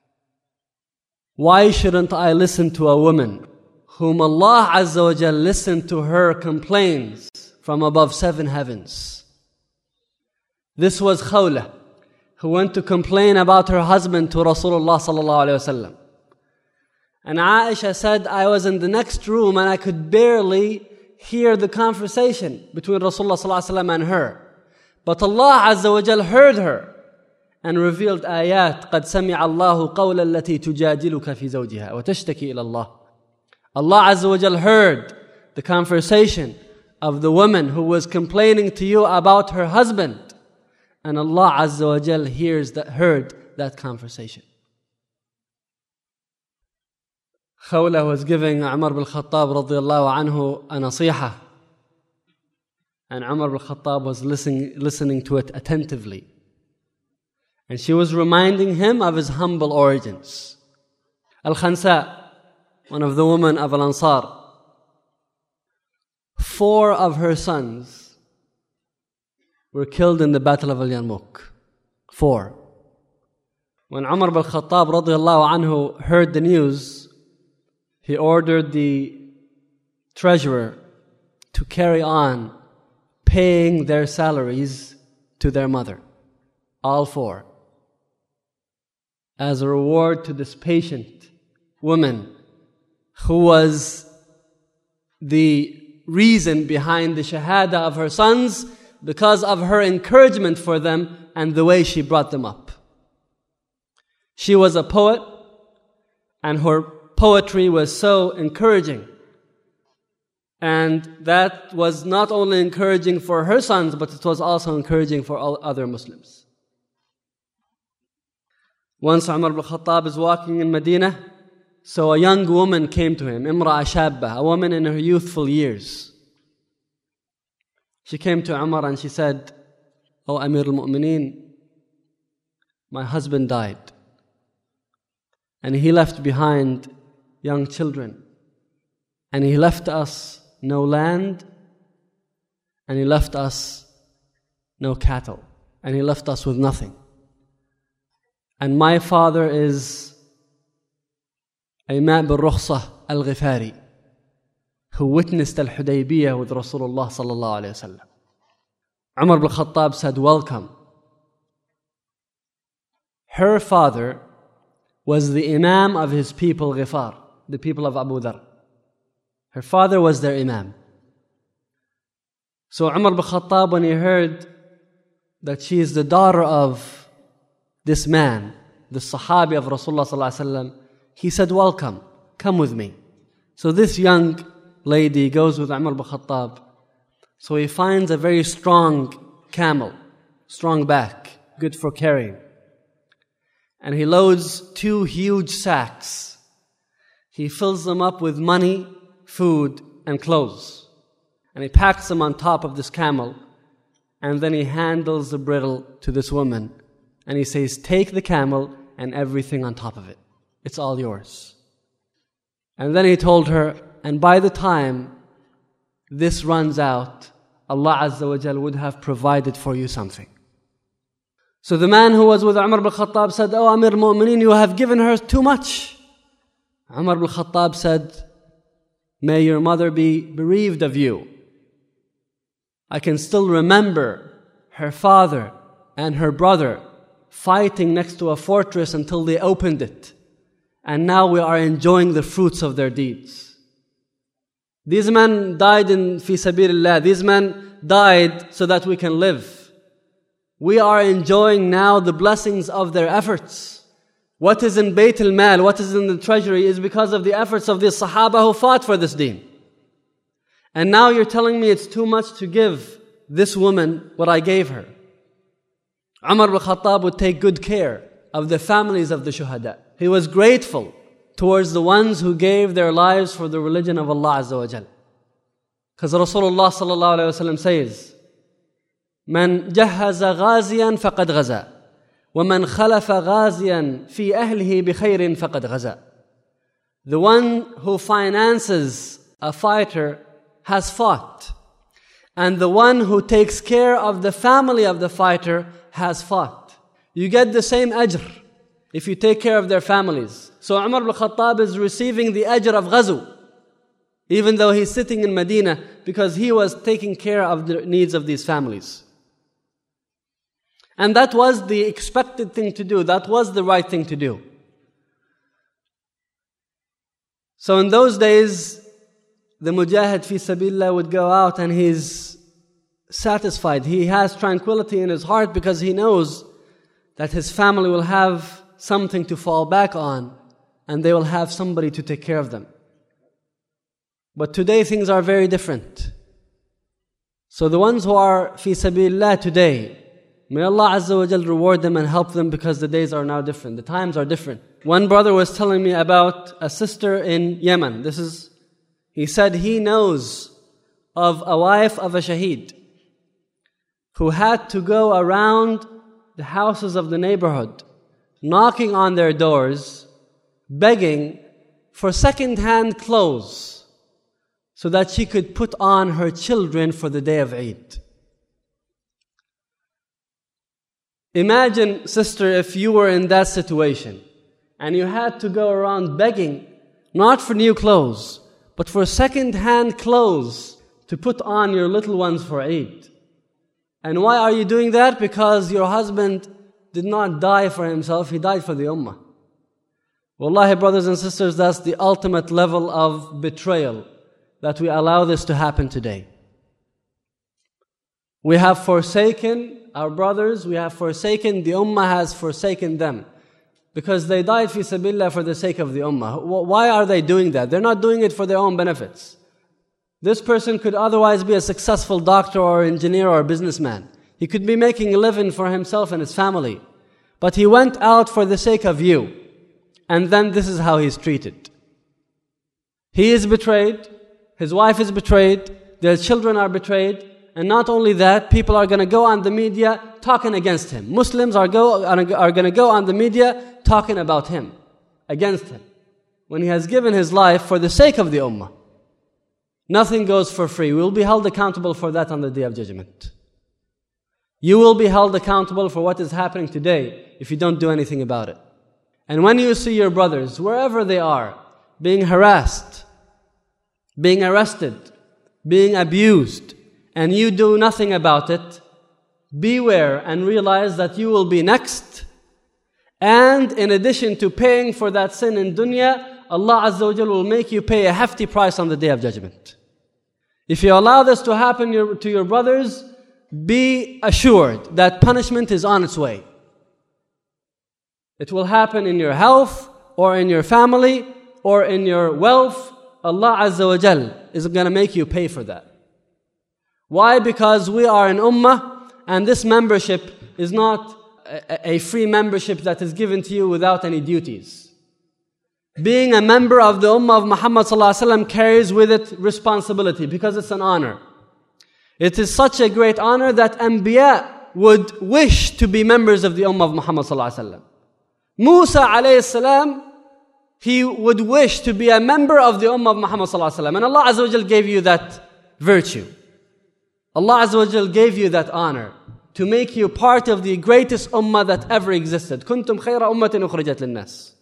Why shouldn't I listen to a woman whom Allah Azza wa Jal listened to her complaints from above 7 heavens? This was Khawla, who went to complain about her husband to Rasulullah sallallahu alayhi wasallam. And Aisha said, I was in the next room and I could barely hear the conversation between Rasulullah sallallahu alayhi wasallam and her. But Allah Azza wa Jal heard her and revealed ayat قد سمع الله قول التي تجادلك في زوجها وتشتكي إلى الله. Allah Azza wa Jal heard the conversation of the woman who was complaining to you about her husband, and Allah Azza wa Jal heard that conversation. Khawla was giving Umar bin Khattab radiyallahu anhu a nasiha, and Umar bin Khattab was listening to it attentively. And she was reminding him of his humble origins. Al-Khansa, one of the women of Al-Ansar, 4 of her sons were killed in the Battle of Al-Yarmouk. 4. When Umar bin Khattab radiyallahu anhu heard the news, he ordered the treasurer to carry on paying their salaries to their mother. All 4. As a reward to this patient woman who was the reason behind the shahada of her sons because of her encouragement for them and the way she brought them up. She was a poet, and her poetry was so encouraging. And that was not only encouraging for her sons, but it was also encouraging for all other Muslims. Once Umar bin Khattab is walking in Medina, so a young woman came to him, Imra'a Shabba, a woman in her youthful years. She came to Umar and she said, "O Amir al-Mu'mineen, my husband died. And he left behind young children. And he left us no land, and he left us no cattle, and he left us with nothing. And my father is Imam bin Rukhsah al-Ghifari, who witnessed al-Hudaybiyah with Rasulullah sallallahu alayhi wa sallam." Umar bin Khattab said, "Welcome." Her father was the Imam of his people, Ghifar, the people of Abu Dhar. Her father was their Imam. So Umar bin Khattab, when he heard that she is the daughter of this man, the Sahabi of Rasulullah sallallahu alaihi wasallam, he said, "Welcome, come with me." So this young lady goes with Umar bin Khattab. So he finds a very strong camel, strong back, good for carrying. And he loads 2 huge sacks. He fills them up with money, food, and clothes. And he packs them on top of this camel. And then he handles the bridle to this woman. And he says, "Take the camel and everything on top of it. It's all yours." And then he told her, and by the time this runs out, Allah Azza wa Jal would have provided for you something. So the man who was with Umar bin Khattab said, "Oh Amir al-Mu'mineen, you have given her too much." Umar bin Khattab said, "May your mother be bereaved of you. I can still remember her father and her brother fighting next to a fortress until they opened it. And now we are enjoying the fruits of their deeds. These men died in fi sabilillah. These men died so that we can live. We are enjoying now the blessings of their efforts. What is in Bayt al-Mal, what is in the treasury, is because of the efforts of the Sahaba who fought for this deen. And now you're telling me it's too much to give this woman what I gave her." Umar bin Khattab would take good care of the families of the shuhada. He was grateful towards the ones who gave their lives for the religion of Allah Azza wa Jal. Because Rasulullah sallallahu alayhi wa sallam says, "Man jahaza ghaziyan faqad ghaza, wa man khalafa ghaziyan fi ahlihi bi khayrin faqad ghaza." The one who finances a fighter has fought, And the one who takes care of the family of the fighter has fought. You get the same ajr if you take care of their families. So Umar ibn Khattab is receiving the ajr of Ghazu, even though he's sitting in Medina, because he was taking care of the needs of these families. And that was the expected thing to do. That was the right thing to do. So in those days, the mujahid fi sabilillah would go out and he's satisfied. He has tranquility in his heart because he knows that his family will have something to fall back on and they will have somebody to take care of them. But today things are very different. So the ones who are fi sabilillah today, may Allah Azza wa Jal reward them and help them, because the days are now different. The times are different. One brother was telling me about a sister in Yemen. He said he knows of a wife of a shaheed who had to go around the houses of the neighborhood, knocking on their doors, begging for second-hand clothes so that she could put on her children for the day of Eid. Imagine, sister, if you were in that situation and you had to go around begging, not for new clothes, but for second-hand clothes to put on your little ones for Eid. And why are you doing that? Because your husband did not die for himself, he died for the ummah. Wallahi, brothers and sisters, that's the ultimate level of betrayal, that we allow this to happen today. We have forsaken our brothers, we have forsaken, the ummah has forsaken them. Because they died fi sabilillah for the sake of the ummah. Why are they doing that? They're not doing it for their own benefits. This person could otherwise be a successful doctor or engineer or businessman. He could be making a living for himself and his family. But he went out for the sake of you. And then this is how he's treated. He is betrayed, his wife is betrayed, their children are betrayed, and not only that, people are going to go on the media talking against him. Muslims are going to go on the media talking about him, against him, when he has given his life for the sake of the ummah. Nothing goes for free. We will be held accountable for that on the Day of Judgment. You will be held accountable for what is happening today if you don't do anything about it. And when you see your brothers, wherever they are, being harassed, being arrested, being abused, and you do nothing about it, beware and realize that you will be next. And in addition to paying for that sin in dunya, Allah Azza wa Jal will make you pay a hefty price on the Day of Judgment. If you allow this to happen to your brothers, be assured that punishment is on its way. It will happen in your health, or in your family, or in your wealth. Allah Azza wa Jal is going to make you pay for that. Why? Because we are an ummah, and this membership is not a free membership that is given to you without any duties. Being a member of the ummah of Muhammad ﷺ carries with it responsibility, because it's an honor. It is such a great honor that Anbiya would wish to be members of the ummah of Muhammad ﷺ. Musa alayhi salam, he would wish to be a member of the ummah of Muhammad ﷺ. And Allah Azza wa Jal gave you that virtue. Allah Azza wa Jal gave you that honor to make you part of the greatest ummah that ever existed. Kuntum khayra ummatin ukhrijat linnas.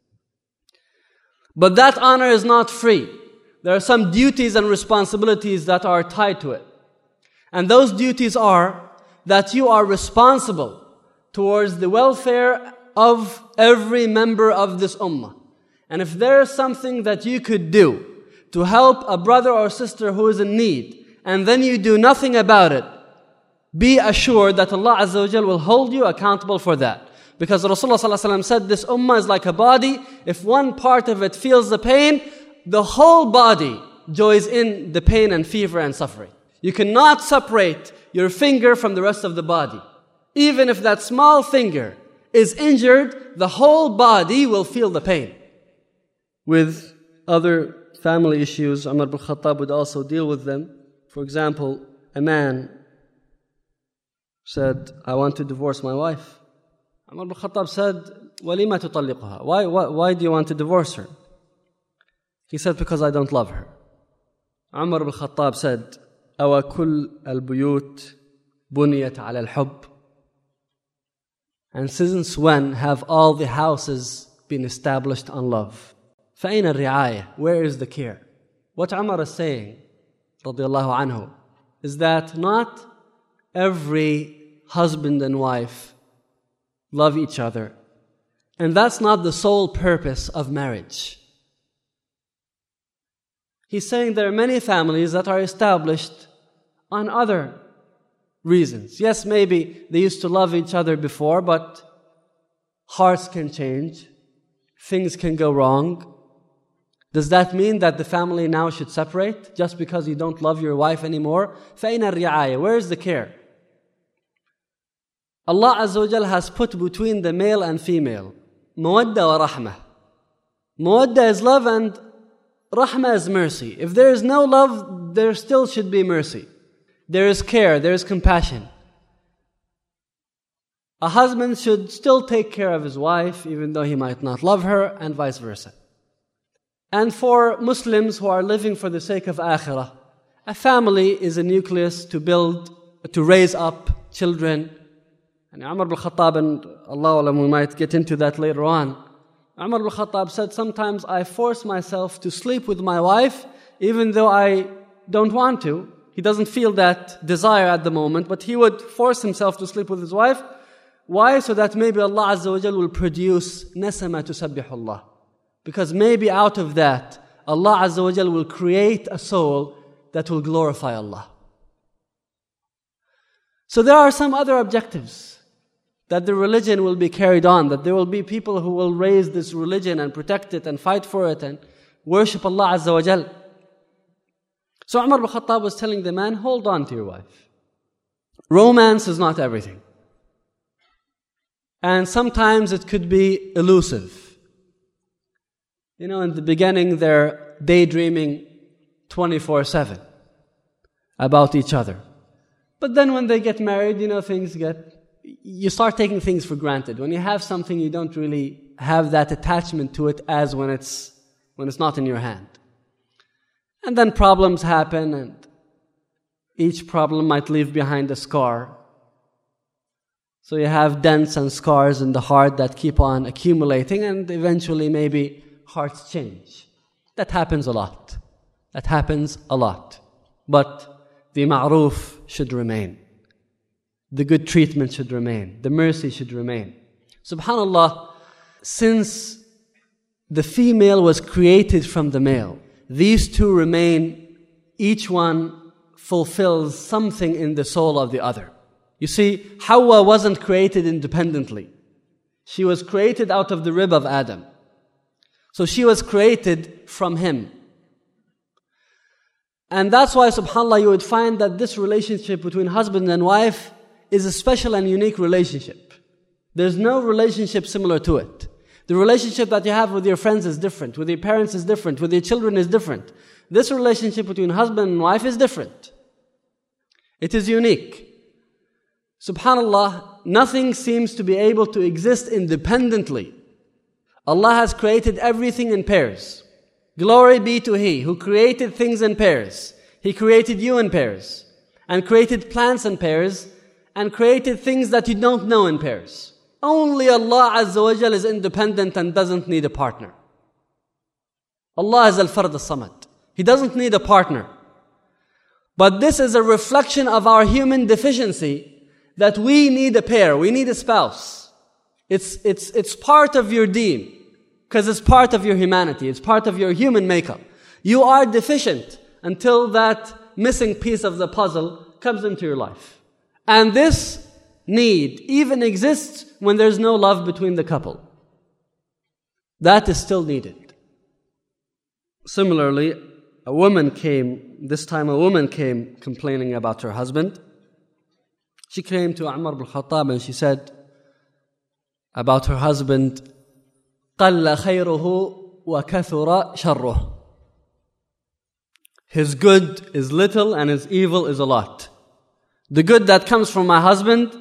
But that honor is not free. There are some duties and responsibilities that are tied to it. And those duties are that you are responsible towards the welfare of every member of this ummah. And if there is something that you could do to help a brother or sister who is in need, and then you do nothing about it, be assured that Allah Azza wa Jal will hold you accountable for that. Because Rasulullah ﷺ said, this ummah is like a body. If one part of it feels the pain, the whole body joins in the pain and fever and suffering. You cannot separate your finger from the rest of the body. Even if that small finger is injured, the whole body will feel the pain. With other family issues, Umar ibn Khattab would also deal with them. For example, a man said, I want to divorce my wife. Umar ibn Khattab said, وَلِمَا تُطَلِّقُهَا? Why do you want to divorce her? He said, because I don't love her. Umar ibn Khattab said, أو كل البيوت بنيت على الحب? And since when have all the houses been established on love? فأين الرعاية? Where is the care? What Umar is saying, رضي الله عنه, is that not every husband and wife love each other. And that's not the sole purpose of marriage. He's saying there are many families that are established on other reasons. Yes, maybe they used to love each other before, but hearts can change. Things can go wrong. Does that mean that the family now should separate just because you don't love your wife anymore? فَأَيْنَ الرِّعَايَةِ? Where is the care? Allah Azza wa Jal has put between the male and female mawadda wa rahmah. Mawadda is love and rahmah is mercy. If there is no love, there still should be mercy. There is care, there is compassion. A husband should still take care of his wife even though he might not love her, and vice versa. And for Muslims who are living for the sake of akhirah, a family is a nucleus to build, to raise up children. And Umar ibn Khattab, and Allah, we might get into that later on. Umar ibn Khattab said, sometimes I force myself to sleep with my wife even though I don't want to. He doesn't feel that desire at the moment, but he would force himself to sleep with his wife. Why? So that maybe Allah Azza wa Jal will produce nasama tusabbihullah. Because maybe out of that, Allah Azza wa Jal will create a soul that will glorify Allah. So there are some other objectives. That the religion will be carried on, that there will be people who will raise this religion and protect it and fight for it and worship Allah Azza wa Jal. So Umar ibn Khattab was telling the man, hold on to your wife. Romance is not everything. And sometimes it could be elusive. You know, in the beginning they're daydreaming 24/7 about each other. But then when they get married, you know, you start taking things for granted. When you have something, you don't really have that attachment to it as when it's not in your hand. And then problems happen, and each problem might leave behind a scar. So you have dents and scars in the heart that keep on accumulating, and eventually maybe hearts change. That happens a lot. But the ma'roof should remain. The good treatment should remain. The mercy should remain. SubhanAllah, since the female was created from the male, these two remain, each one fulfills something in the soul of the other. You see, Hawa wasn't created independently. She was created out of the rib of Adam. So she was created from him. And that's why, subhanAllah, you would find that this relationship between husband and wife is a special and unique relationship. There's no relationship similar to it. The relationship that you have with your friends is different, with your parents is different, with your children is different. This relationship between husband and wife is different. It is unique. SubhanAllah, nothing seems to be able to exist independently. Allah has created everything in pairs. Glory be to He who created things in pairs. He created you in pairs, and created plants in pairs, and created things that you don't know in pairs. Only Allah Azza wa Jal is independent and doesn't need a partner. Allah is Al-Fard As-Samad. He doesn't need a partner. But this is a reflection of our human deficiency, that we need a pair, we need a spouse. It's part of your deen, because it's part of your humanity, it's part of your human makeup. You are deficient until that missing piece of the puzzle comes into your life. And this need even exists when there's no love between the couple. That is still needed. Similarly, this time a woman came complaining about her husband. She came to Umar ibn Khattab and she said about her husband, قَلَّ خَيْرُهُ وَكَثُرَ شَرُّهُ. His good is little and his evil is a lot. The good that comes from my husband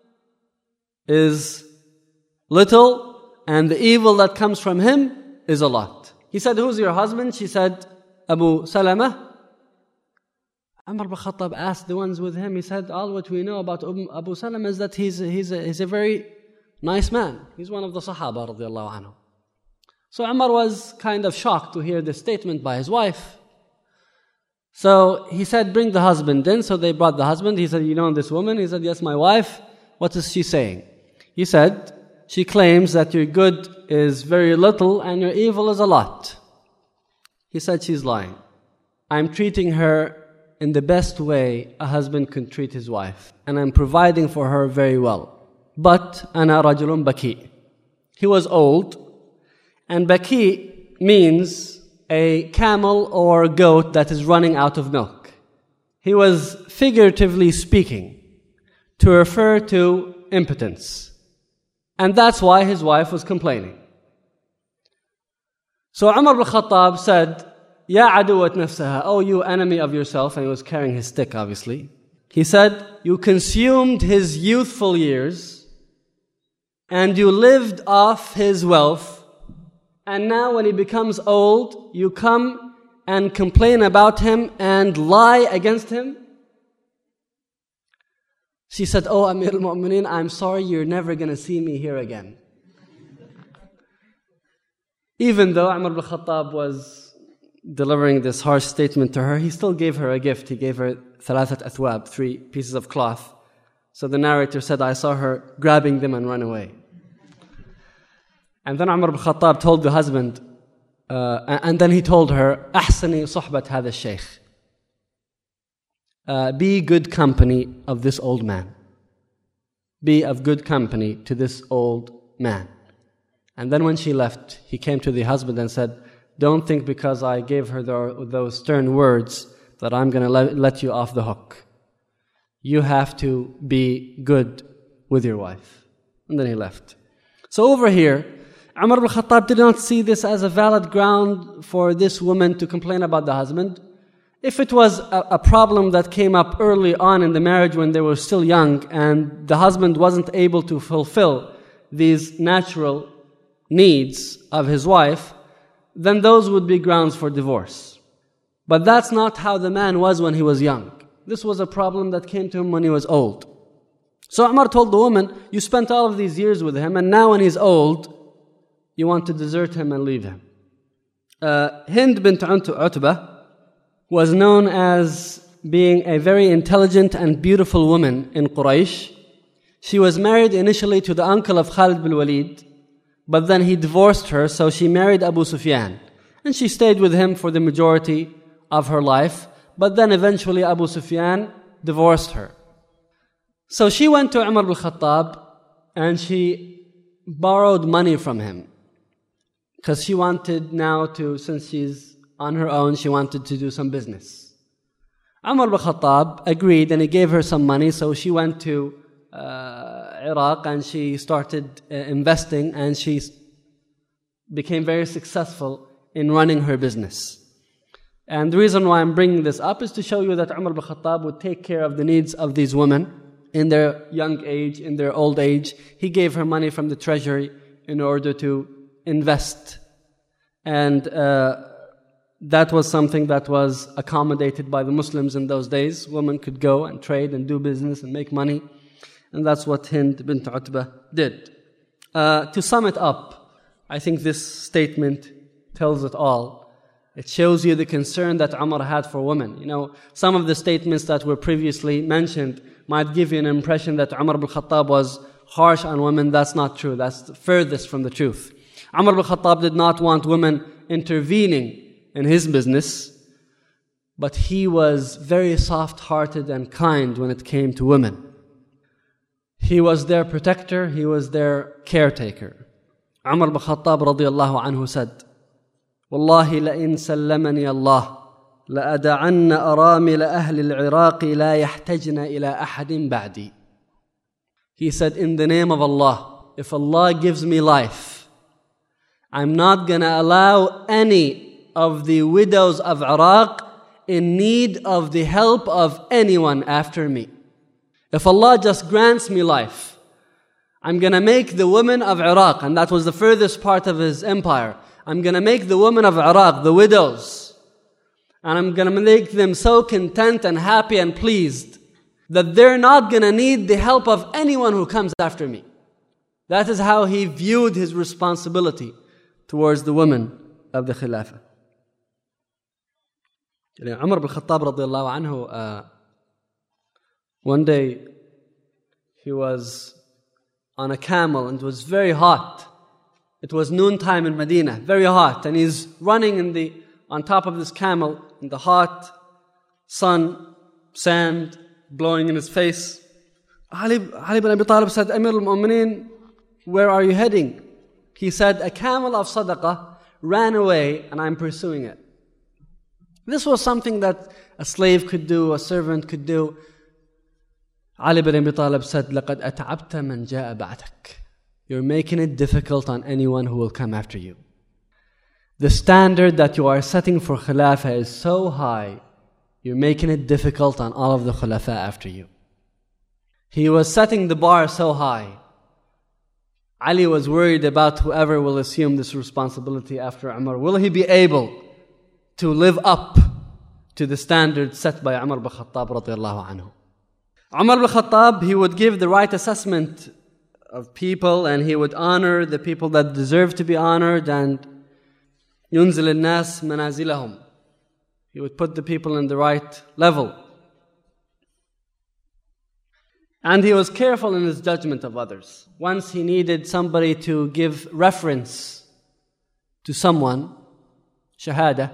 is little, and the evil that comes from him is a lot. He said, who's your husband? She said, Abu Salama. Umar ibn Khattab asked the ones with him, he said, all what we know about Abu Salama is that he's a very nice man. He's one of the Sahaba radiallahu anhu. So Umar was kind of shocked to hear this statement by his wife. So he said, bring the husband in. So they brought the husband. He said, you know this woman? He said, yes, my wife. What is she saying? He said, she claims that your good is very little and your evil is a lot. He said, she's lying. I'm treating her in the best way a husband can treat his wife. And I'm providing for her very well. But أنا رجل بكي. He was old. And baki means a camel or goat that is running out of milk. He was figuratively speaking to refer to impotence. And that's why his wife was complaining. So Umar ibn Khattab said, Ya aduwat nafsaha, oh you enemy of yourself, and he was carrying his stick obviously. He said, you consumed his youthful years and you lived off his wealth, and now when he becomes old, you come and complain about him and lie against him? She said, oh Amir al-Mu'mineen, I'm sorry, you're never going to see me here again. Even though Umar ibn Khattab was delivering this harsh statement to her, he still gave her a gift. He gave her thalathat athwab, 3 pieces of cloth. So the narrator said, I saw her grabbing them and run away. And then Umar ibn Khattab told the husband, and then he told her, أحسني صحبة هذا الشيخ. Be good company of this old man. Be of good company to this old man. And then when she left, he came to the husband and said, don't think because I gave her those stern words that I'm going to let you off the hook. You have to be good with your wife. And then he left. So over here, Umar ibn Khattab did not see this as a valid ground for this woman to complain about the husband. If it was a problem that came up early on in the marriage when they were still young and the husband wasn't able to fulfill these natural needs of his wife, then those would be grounds for divorce. But that's not how the man was when he was young. This was a problem that came to him when he was old. So Umar told the woman, you spent all of these years with him and now when he's old, you want to desert him and leave him. Hind bint Utbah was known as being a very intelligent and beautiful woman in Quraysh. She was married initially to the uncle of Khalid bin Walid, but then he divorced her, so she married Abu Sufyan. And she stayed with him for the majority of her life, but then eventually Abu Sufyan divorced her. So she went to Umar ibn Khattab and she borrowed money from him. Because she wanted now to, since she's on her own, she wanted to do some business. Umar ibn Khattab agreed and he gave her some money, so she went to Iraq and she started investing and she became very successful in running her business. And the reason why I'm bringing this up is to show you that Umar ibn Khattab would take care of the needs of these women in their young age, in their old age. He gave her money from the treasury in order to invest. And that was something that was accommodated by the Muslims in those days. Women could go and trade and do business and make money. And that's what Hind bint Utbah did. To sum it up, I think this statement tells it all. It shows you the concern that Umar had for women. You know, some of the statements that were previously mentioned might give you an impression that Umar ibn Khattab was harsh on women. That's not true. That's the furthest from the truth. Umar ibn Khattab did not want women intervening in his business, but he was very soft-hearted and kind when it came to women. He was their protector, he was their caretaker. Umar ibn Khattab radiyallahu anhu said, Wallahi la'in sallamani Allah, la'ada'anna aramil ahli al-Iraqi la yahtajna ila ahadin ba'di. He said, in the name of Allah, if Allah gives me life, I'm not going to allow any of the widows of Iraq in need of the help of anyone after me. If Allah just grants me life, I'm going to make the women of Iraq, and that was the furthest part of his empire, I'm going to make the women of Iraq, the widows, And I'm going to make them so content and happy and pleased that they're not going to need the help of anyone who comes after me. That is how he viewed his responsibility towards the women of the Khilafah. Umar ibn Khattab radiallahu anhu, one day he was on a camel and it was very hot. It was noontime in Medina, very hot, and he's running on top of this camel in the hot sun, sand blowing in his face. Ali ibn Abi Talib said, Amir al-Mu'mineen, where are you heading? He said, a camel of sadaqah ran away and I'm pursuing it. This was something that a slave could do, a servant could do. Ali ibn Abi Talib said, لَقَدْ أَتْعَبْتَ مَنْ جَاءَ بَعْدَكَ. You're making it difficult on anyone who will come after you. The standard that you are setting for Khilafah is so high, you're making it difficult on all of the Khulafa after you. He was setting the bar so high. Ali was worried about whoever will assume this responsibility after Umar. Will he be able to live up to the standard set by Umar ibn Khattab radiallahu anhu? Umar ibn Khattab, he would give the right assessment of people and he would honor the people that deserve to be honored and ينزل الناس منازلهم. He would put the people in the right level. And he was careful in his judgment of others. Once he needed somebody to give reference to someone, shahada.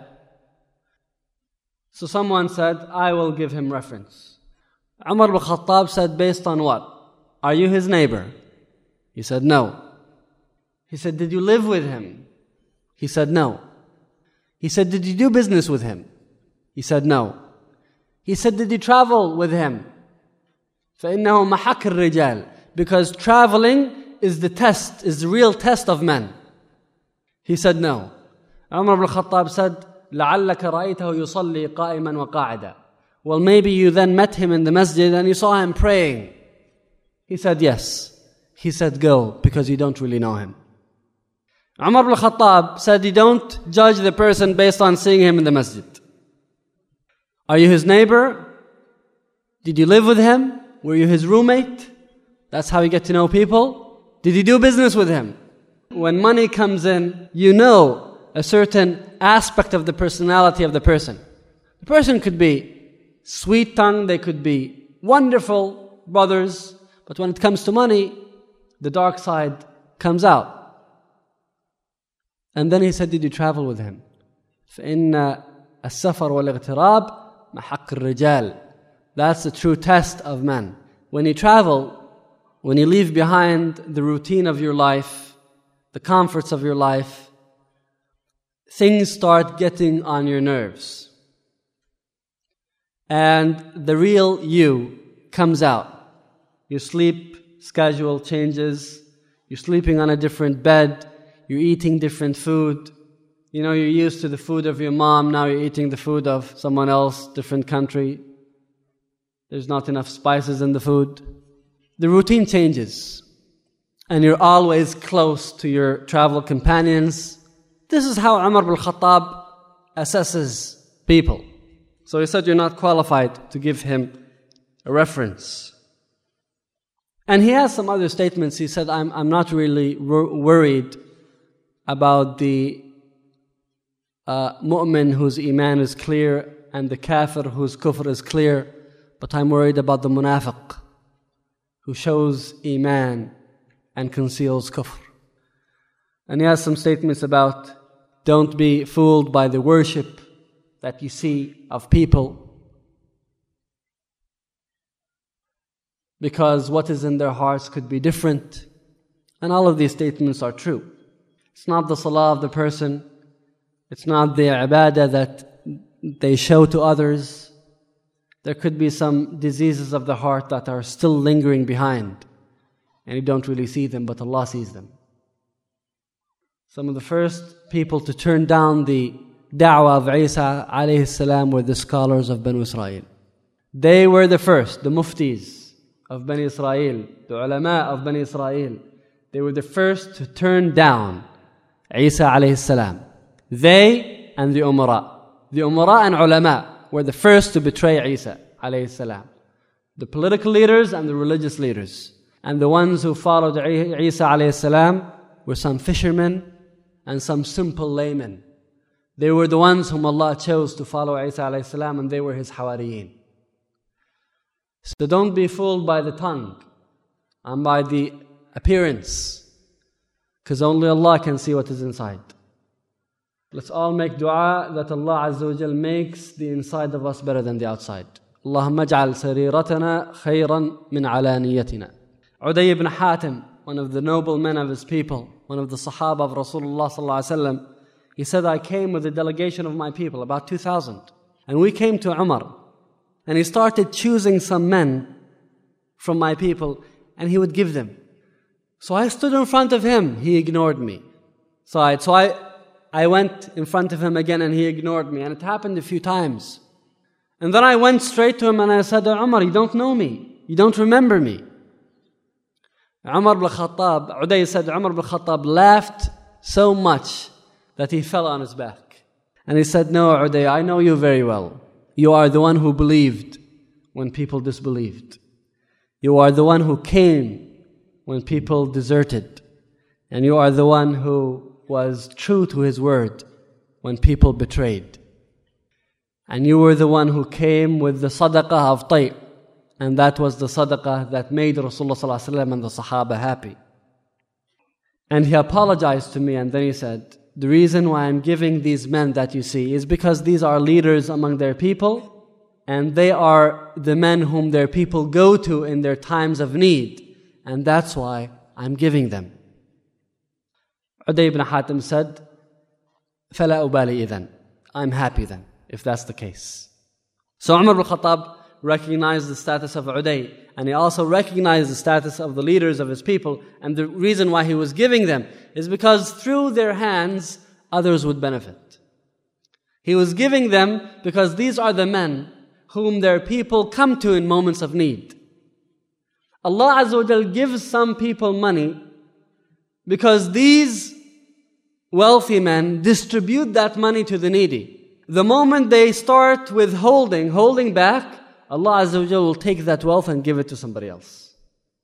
So someone said, I will give him reference. Umar ibn Khattab said, based on what? Are you his neighbor? He said, no. He said, did you live with him? He said, no. He said, did you do business with him? He said, no. He said, did you travel with him? فَإِنَّهُ مَحَكَّ الرِّجَالِ. Because traveling is the real test of men. He said, no. Umar ibn Khattab said, لَعَلَّكَ رَأَيْتَهُ يُصَلِّي قَائِمًا وَقَاعِدًا. Well, maybe you then met him in the masjid and you saw him praying. He said, yes. He said, go, because you don't really know him. Umar ibn Khattab said, you don't judge the person based on seeing him in the masjid. Are you his neighbor? Did you live with him? Were you his roommate? That's how you get to know people. Did you do business with him? When money comes in, you know a certain aspect of the personality of the person. The person could be sweet-tongued, they could be wonderful brothers, but when it comes to money, the dark side comes out. And then he said, did you travel with him? فَإِنَّ السَّفَرُ وَالْإِغْتِرَابِ مَحَقِّ الرِّجَالِ. That's the true test of men. When you travel, when you leave behind the routine of your life, the comforts of your life, things start getting on your nerves. And the real you comes out. Your sleep schedule changes. You're sleeping on a different bed. You're eating different food. You know, you're used to the food of your mom. Now you're eating the food of someone else, different country. There's not enough spices in the food. The routine changes. And you're always close to your travel companions. This is how Umar ibn Khattab assesses people. So he said, you're not qualified to give him a reference. And he has some other statements. He said, I'm not really worried about the mu'min whose iman is clear and the kafir whose kufr is clear, but I'm worried about the munafiq who shows iman and conceals kufr. And he has some statements about don't be fooled by the worship that you see of people, because what is in their hearts could be different. And all of these statements are true. It's not the salah of the person, it's not the ibadah that they show to others. There could be some diseases of the heart that are still lingering behind, and you don't really see them, but Allah sees them. Some of the first people to turn down the da'wah of Isa alayhi salam were the scholars of Banu Israel. They were the first, the muftis of Bani Israel, the ulama of Bani Israel. They were the first to turn down Isa alayhi salam. They and the umara. the umara and ulama, were the first to betray Isa alayhi salam. The political leaders and the religious leaders. And the ones who followed Isa alayhi salam were some fishermen and some simple laymen. They were the ones whom Allah chose to follow Isa alayhi salam, and they were His Hawariyeen. So don't be fooled by the tongue and by the appearance, because only Allah can see what is inside. Let's all make dua that Allah Azza wa Jal makes the inside of us better than the outside. Allahumma ij'al sariratana khayran min alaniyatina. Uday ibn Hatim, one of the noble men of his people, one of the Sahaba of Rasulullah sallallahu alaihi wasallam, he said, I came with a delegation of my people, about 2,000. And we came to Umar. And he started choosing some men from my people, and he would give them. So I stood in front of him. He ignored me. So I went in front of him again, and he ignored me. And it happened a few times. And then I went straight to him and I said, Umar, you don't know me. You don't remember me. Umar ibn Khattab, Uday said, Umar ibn Khattab laughed so much that he fell on his back. And he said, no, Uday, I know you very well. You are the one who believed when people disbelieved. You are the one who came when people deserted. And you are the one who was true to his word when people betrayed. And you were the one who came with the sadaqah of Tay'. And that was the sadaqah that made Rasulullah sallallahu alaihi wasallam and the Sahaba happy. And he apologized to me, and then he said, the reason why I'm giving these men that you see is because these are leaders among their people, and they are the men whom their people go to in their times of need. And that's why I'm giving them. Uday ibn Hatim said, فَلَا أُبَالِي إِذَنْ. I'm happy then, if that's the case. So Umar ibn Khattab recognized the status of Uday, and he also recognized the status of the leaders of his people, and the reason why he was giving them is because through their hands others would benefit. He was giving them because these are the men whom their people come to in moments of need. Allah Azza wa Jal gives some people money because these wealthy men distribute that money to the needy. The moment they start holding back, Allah Azza wa Jal will take that wealth and give it to somebody else.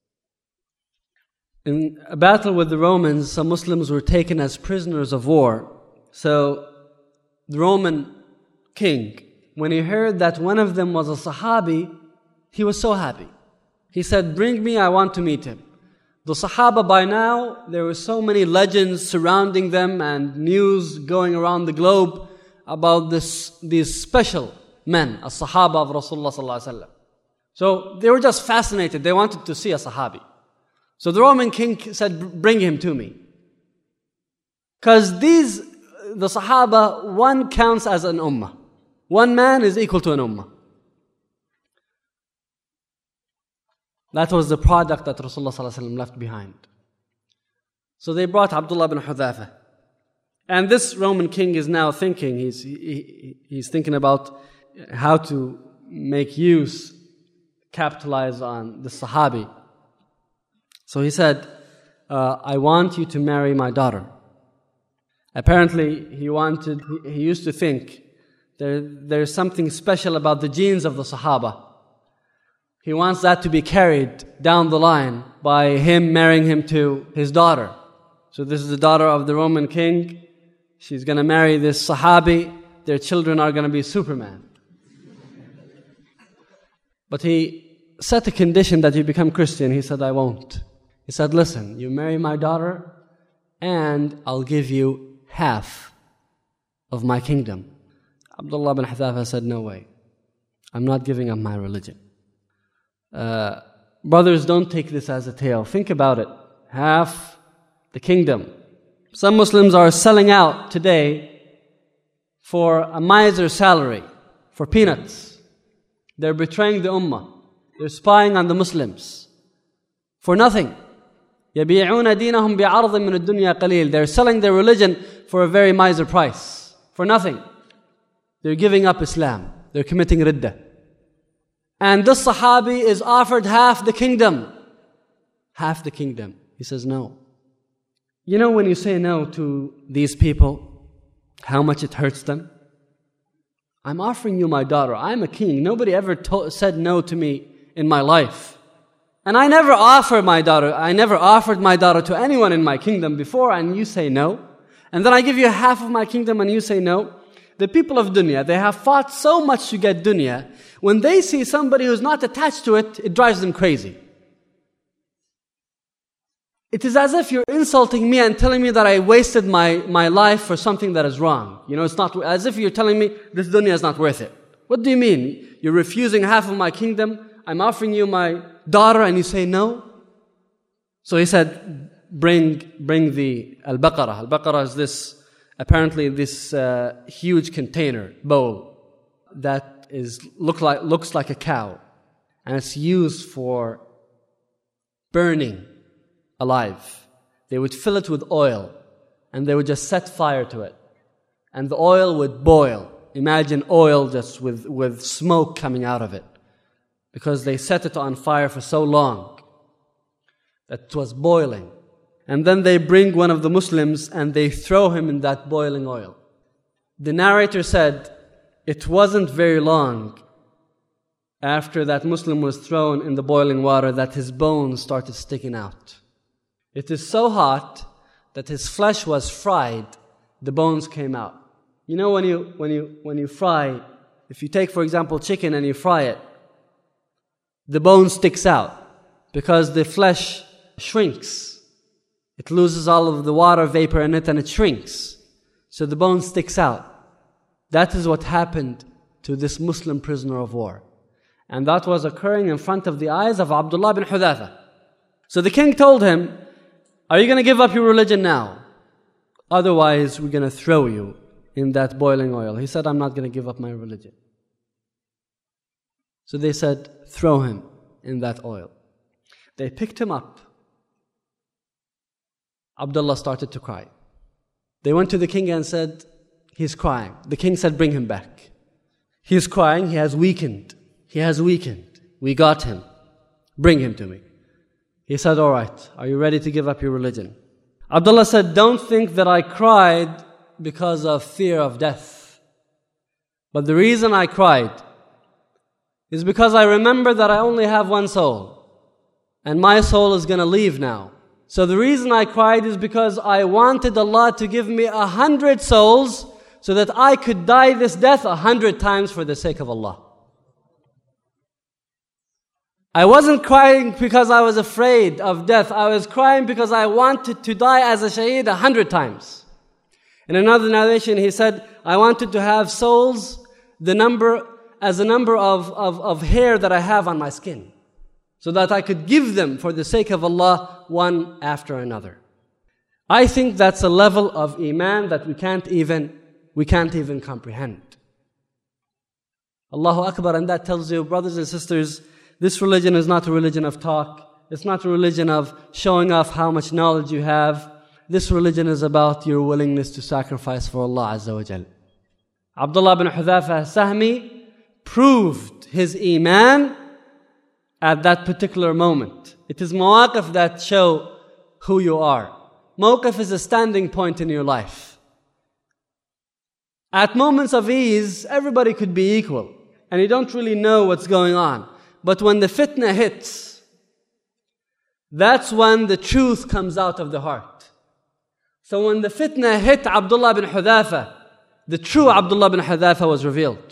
In a battle with the Romans, some Muslims were taken as prisoners of war. So the Roman king, when he heard that one of them was a Sahabi, he was so happy. He said, bring me, I want to meet him. The Sahaba, by now, there were so many legends surrounding them and news going around the globe about these special men, a Sahaba of Rasulullah sallallahu alaihi wasallam. So they were just fascinated. They wanted to see a Sahabi. So the Roman king said, bring him to me. Because the Sahaba, one counts as an ummah. One man is equal to an ummah. That was the product that Rasulullah sallallahu alaihi wasallam left behind. So they brought Abdullah bin Hudhafa. And this Roman king is now thinking, he's thinking about how to capitalize on the Sahabi. So he said, I want you to marry my daughter. Apparently, he used to think there's something special about the genes of the Sahaba. He wants that to be carried down the line by him marrying him to his daughter. So this is the daughter of the Roman king. She's going to marry this Sahabi. Their children are going to be Superman. But he set a condition that you become Christian. He said, I won't. He said, listen, you marry my daughter and I'll give you half of my kingdom. Abdullah bin Hudhafa said, no way. I'm not giving up my religion. Brothers, don't take this as a tale. Think about it. Half the kingdom. Some Muslims are selling out today for a miser salary, for peanuts. They're betraying the ummah. They're spying on the Muslims for nothing. يَبِيعُونَ دِينَهُمْ بِعَرْضٍ مِّنَ الدُّنْيَا قَلِيلٍ. They're selling their religion for a very miser price, for nothing. They're giving up Islam. They're committing riddah. And this Sahabi is offered half the kingdom. Half the kingdom. He says no. You know when you say no to these people, how much it hurts them? I'm offering you my daughter. I'm a king. Nobody ever said no to me in my life. And I never offered my daughter to anyone in my kingdom before, and you say no. And then I give you half of my kingdom and you say no. The people of dunya, they have fought so much to get dunya. When they see somebody who's not attached to it, it drives them crazy. It is as if you're insulting me and telling me that I wasted my life for something that is wrong. It's not as if you're telling me this dunya is not worth it. What do you mean? You're refusing half of my kingdom. I'm offering you my daughter and you say no? So he said, bring the al-baqarah. Al-baqarah is apparently this huge container, bowl, that looks like a cow. And it's used for burning alive. They would fill it with oil and they would just set fire to it. And the oil would boil. Imagine oil just with smoke coming out of it. Because they set it on fire for so long that it was boiling. And then they bring one of the Muslims and they throw him in that boiling oil. The narrator said, it wasn't very long after that Muslim was thrown in the boiling water that his bones started sticking out. It is so hot that his flesh was fried, the bones came out. When you fry, if you take, for example, chicken and you fry it, the bone sticks out because the flesh shrinks. It loses all of the water vapor in it and it shrinks. So the bone sticks out. That is what happened to this Muslim prisoner of war. And that was occurring in front of the eyes of Abdullah bin Hudhafa. So the king told him, are you going to give up your religion now? Otherwise, we're going to throw you in that boiling oil. He said, I'm not going to give up my religion. So they said, throw him in that oil. They picked him up. Abdullah started to cry. They went to the king and said, he's crying. The king said, bring him back. He's crying, he has weakened. We got him. Bring him to me. He said, all right, are you ready to give up your religion? Abdullah said, don't think that I cried because of fear of death. But the reason I cried is because I remember that I only have one soul. And my soul is going to leave now. So the reason I cried is because I wanted Allah to give me 100 souls so that I could die this death 100 times for the sake of Allah. I wasn't crying because I was afraid of death. I was crying because I wanted to die as a shaheed 100 times. In another narration, he said, I wanted to have souls the number of hair that I have on my skin, so that I could give them for the sake of Allah one after another. I think that's a level of iman that we can't even comprehend. Allahu Akbar, and that tells you, brothers and sisters, this religion is not a religion of talk. It's not a religion of showing off how much knowledge you have. This religion is about your willingness to sacrifice for Allah Azza wa Jal. Abdullah bin Hudhafa Sahmi proved his iman at that particular moment. It is mawaqif that show who you are. Mawqif is a standing point in your life. At moments of ease, everybody could be equal, and you don't really know what's going on. But when the fitna hits, that's when the truth comes out of the heart. So when the fitna hit Abdullah bin Hudhafa, the true Abdullah bin Hudhafa was revealed.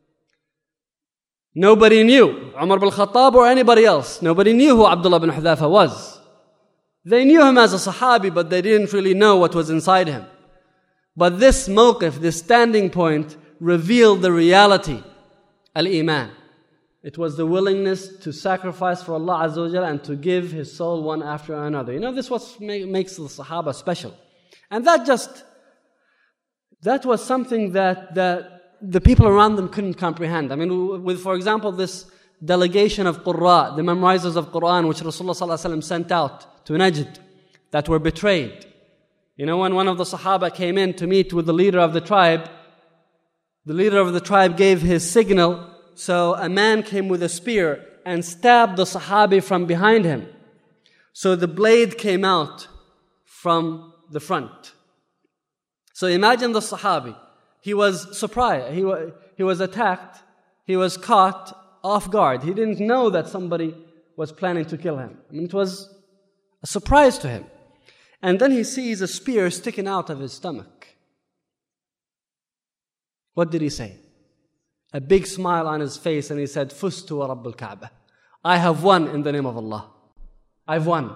Nobody knew, Umar bin Khattab or anybody else, nobody knew who Abdullah bin Hudhafa was. They knew him as a Sahabi, but they didn't really know what was inside him. But this mawqif, this standing point, revealed the reality, al-Iman. It was the willingness to sacrifice for Allah Azza wa Jalla and to give his soul one after another. This is what makes the Sahaba special. And that was something that the people around them couldn't comprehend. With, for example, this delegation of Qurra, the memorizers of Quran, which Rasulullah ﷺ sent out to Najd, that were betrayed. When one of the Sahaba came in to meet with the leader of the tribe gave his signal, so a man came with a spear and stabbed the Sahabi from behind him. So the blade came out from the front. So imagine the Sahabi. He was surprised. He was attacked. He was caught off guard. He didn't know that somebody was planning to kill him. I mean, it was a surprise to him. And then he sees a spear sticking out of his stomach. What did he say? A big smile on his face, and he said, Fustu wa Rabbul Kaaba. I have won in the name of Allah. I've won.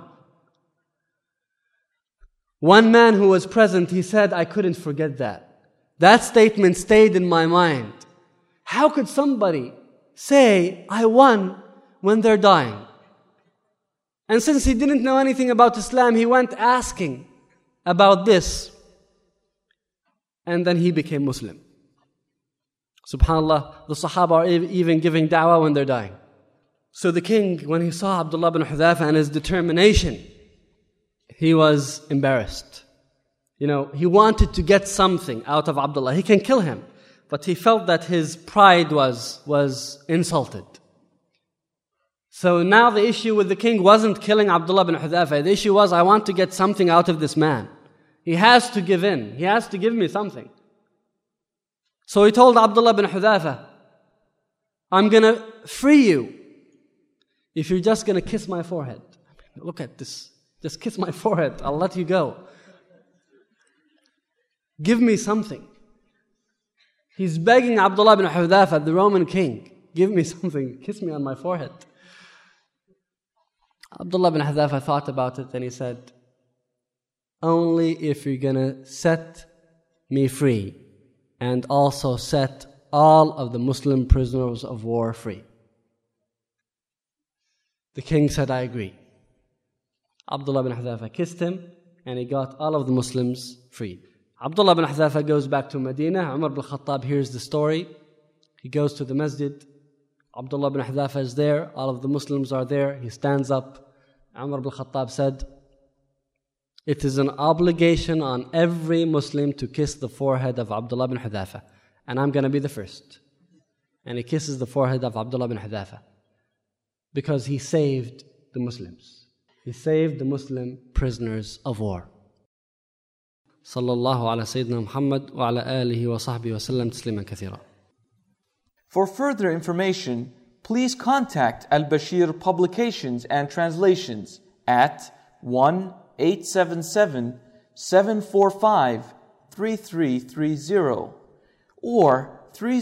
One man who was present, he said, I couldn't forget that. That statement stayed in my mind. How could somebody say, I won, when they're dying? And since he didn't know anything about Islam, he went asking about this. And then he became Muslim. SubhanAllah, the Sahaba are even giving da'wah when they're dying. So the king, when he saw Abdullah bin Hudhafa and his determination, he was embarrassed. He wanted to get something out of Abdullah. He can kill him, but he felt that his pride was insulted. So now the issue with the king wasn't killing Abdullah bin Hudhafa. The issue was, I want to get something out of this man. He has to give in. He has to give me something. So he told Abdullah bin Hudhafa, I'm going to free you if you're just going to kiss my forehead. Look at this. Just kiss my forehead. I'll let you go. Give me something. He's begging Abdullah bin Hudhafa, the Roman king, give me something. Kiss me on my forehead. Abdullah bin Hudhafa thought about it and he said, only if you're going to set me free and also set all of the Muslim prisoners of war free. The king said, I agree. Abdullah bin Hudhafa kissed him and he got all of the Muslims free. Abdullah bin Hudhafa goes back to Medina. Umar bin Khattab hears the story. He goes to the masjid. Abdullah bin Hudhafa is there. All of the Muslims are there. He stands up. Umar bin Khattab said, it is an obligation on every Muslim to kiss the forehead of Abdullah bin Hudhafa. And I'm going to be the first. And he kisses the forehead of Abdullah bin Hudhafa. Because he saved the Muslims. He saved the Muslim prisoners of war. Sallallahu ala Sayyidina Muhammad wa ala alihi wa sahbihi wa sallam tasliman kathira. For further information, please contact Al-Bashir Publications and Translations at 1-877-745-3330 or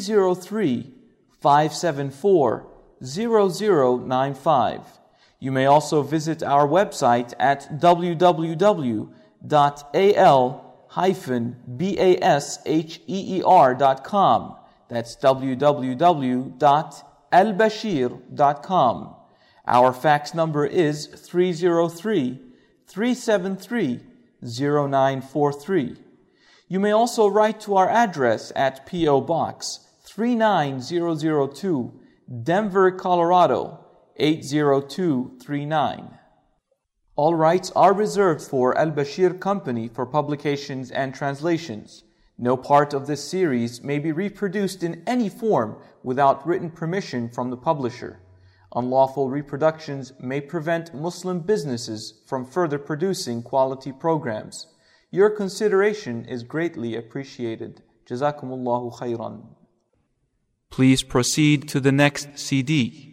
303-574-0095. You may also visit our website at www.al-basheer.com. That's www.albashir.com. Our fax number is 303-373-0943. You may also write to our address at P.O. Box 39002, Denver, Colorado 80239. All rights are reserved for Al-Bashir Company for publications and translations. No part of this series may be reproduced in any form without written permission from the publisher. Unlawful reproductions may prevent Muslim businesses from further producing quality programs. Your consideration is greatly appreciated. Jazakumullahu khairan. Please proceed to the next CD.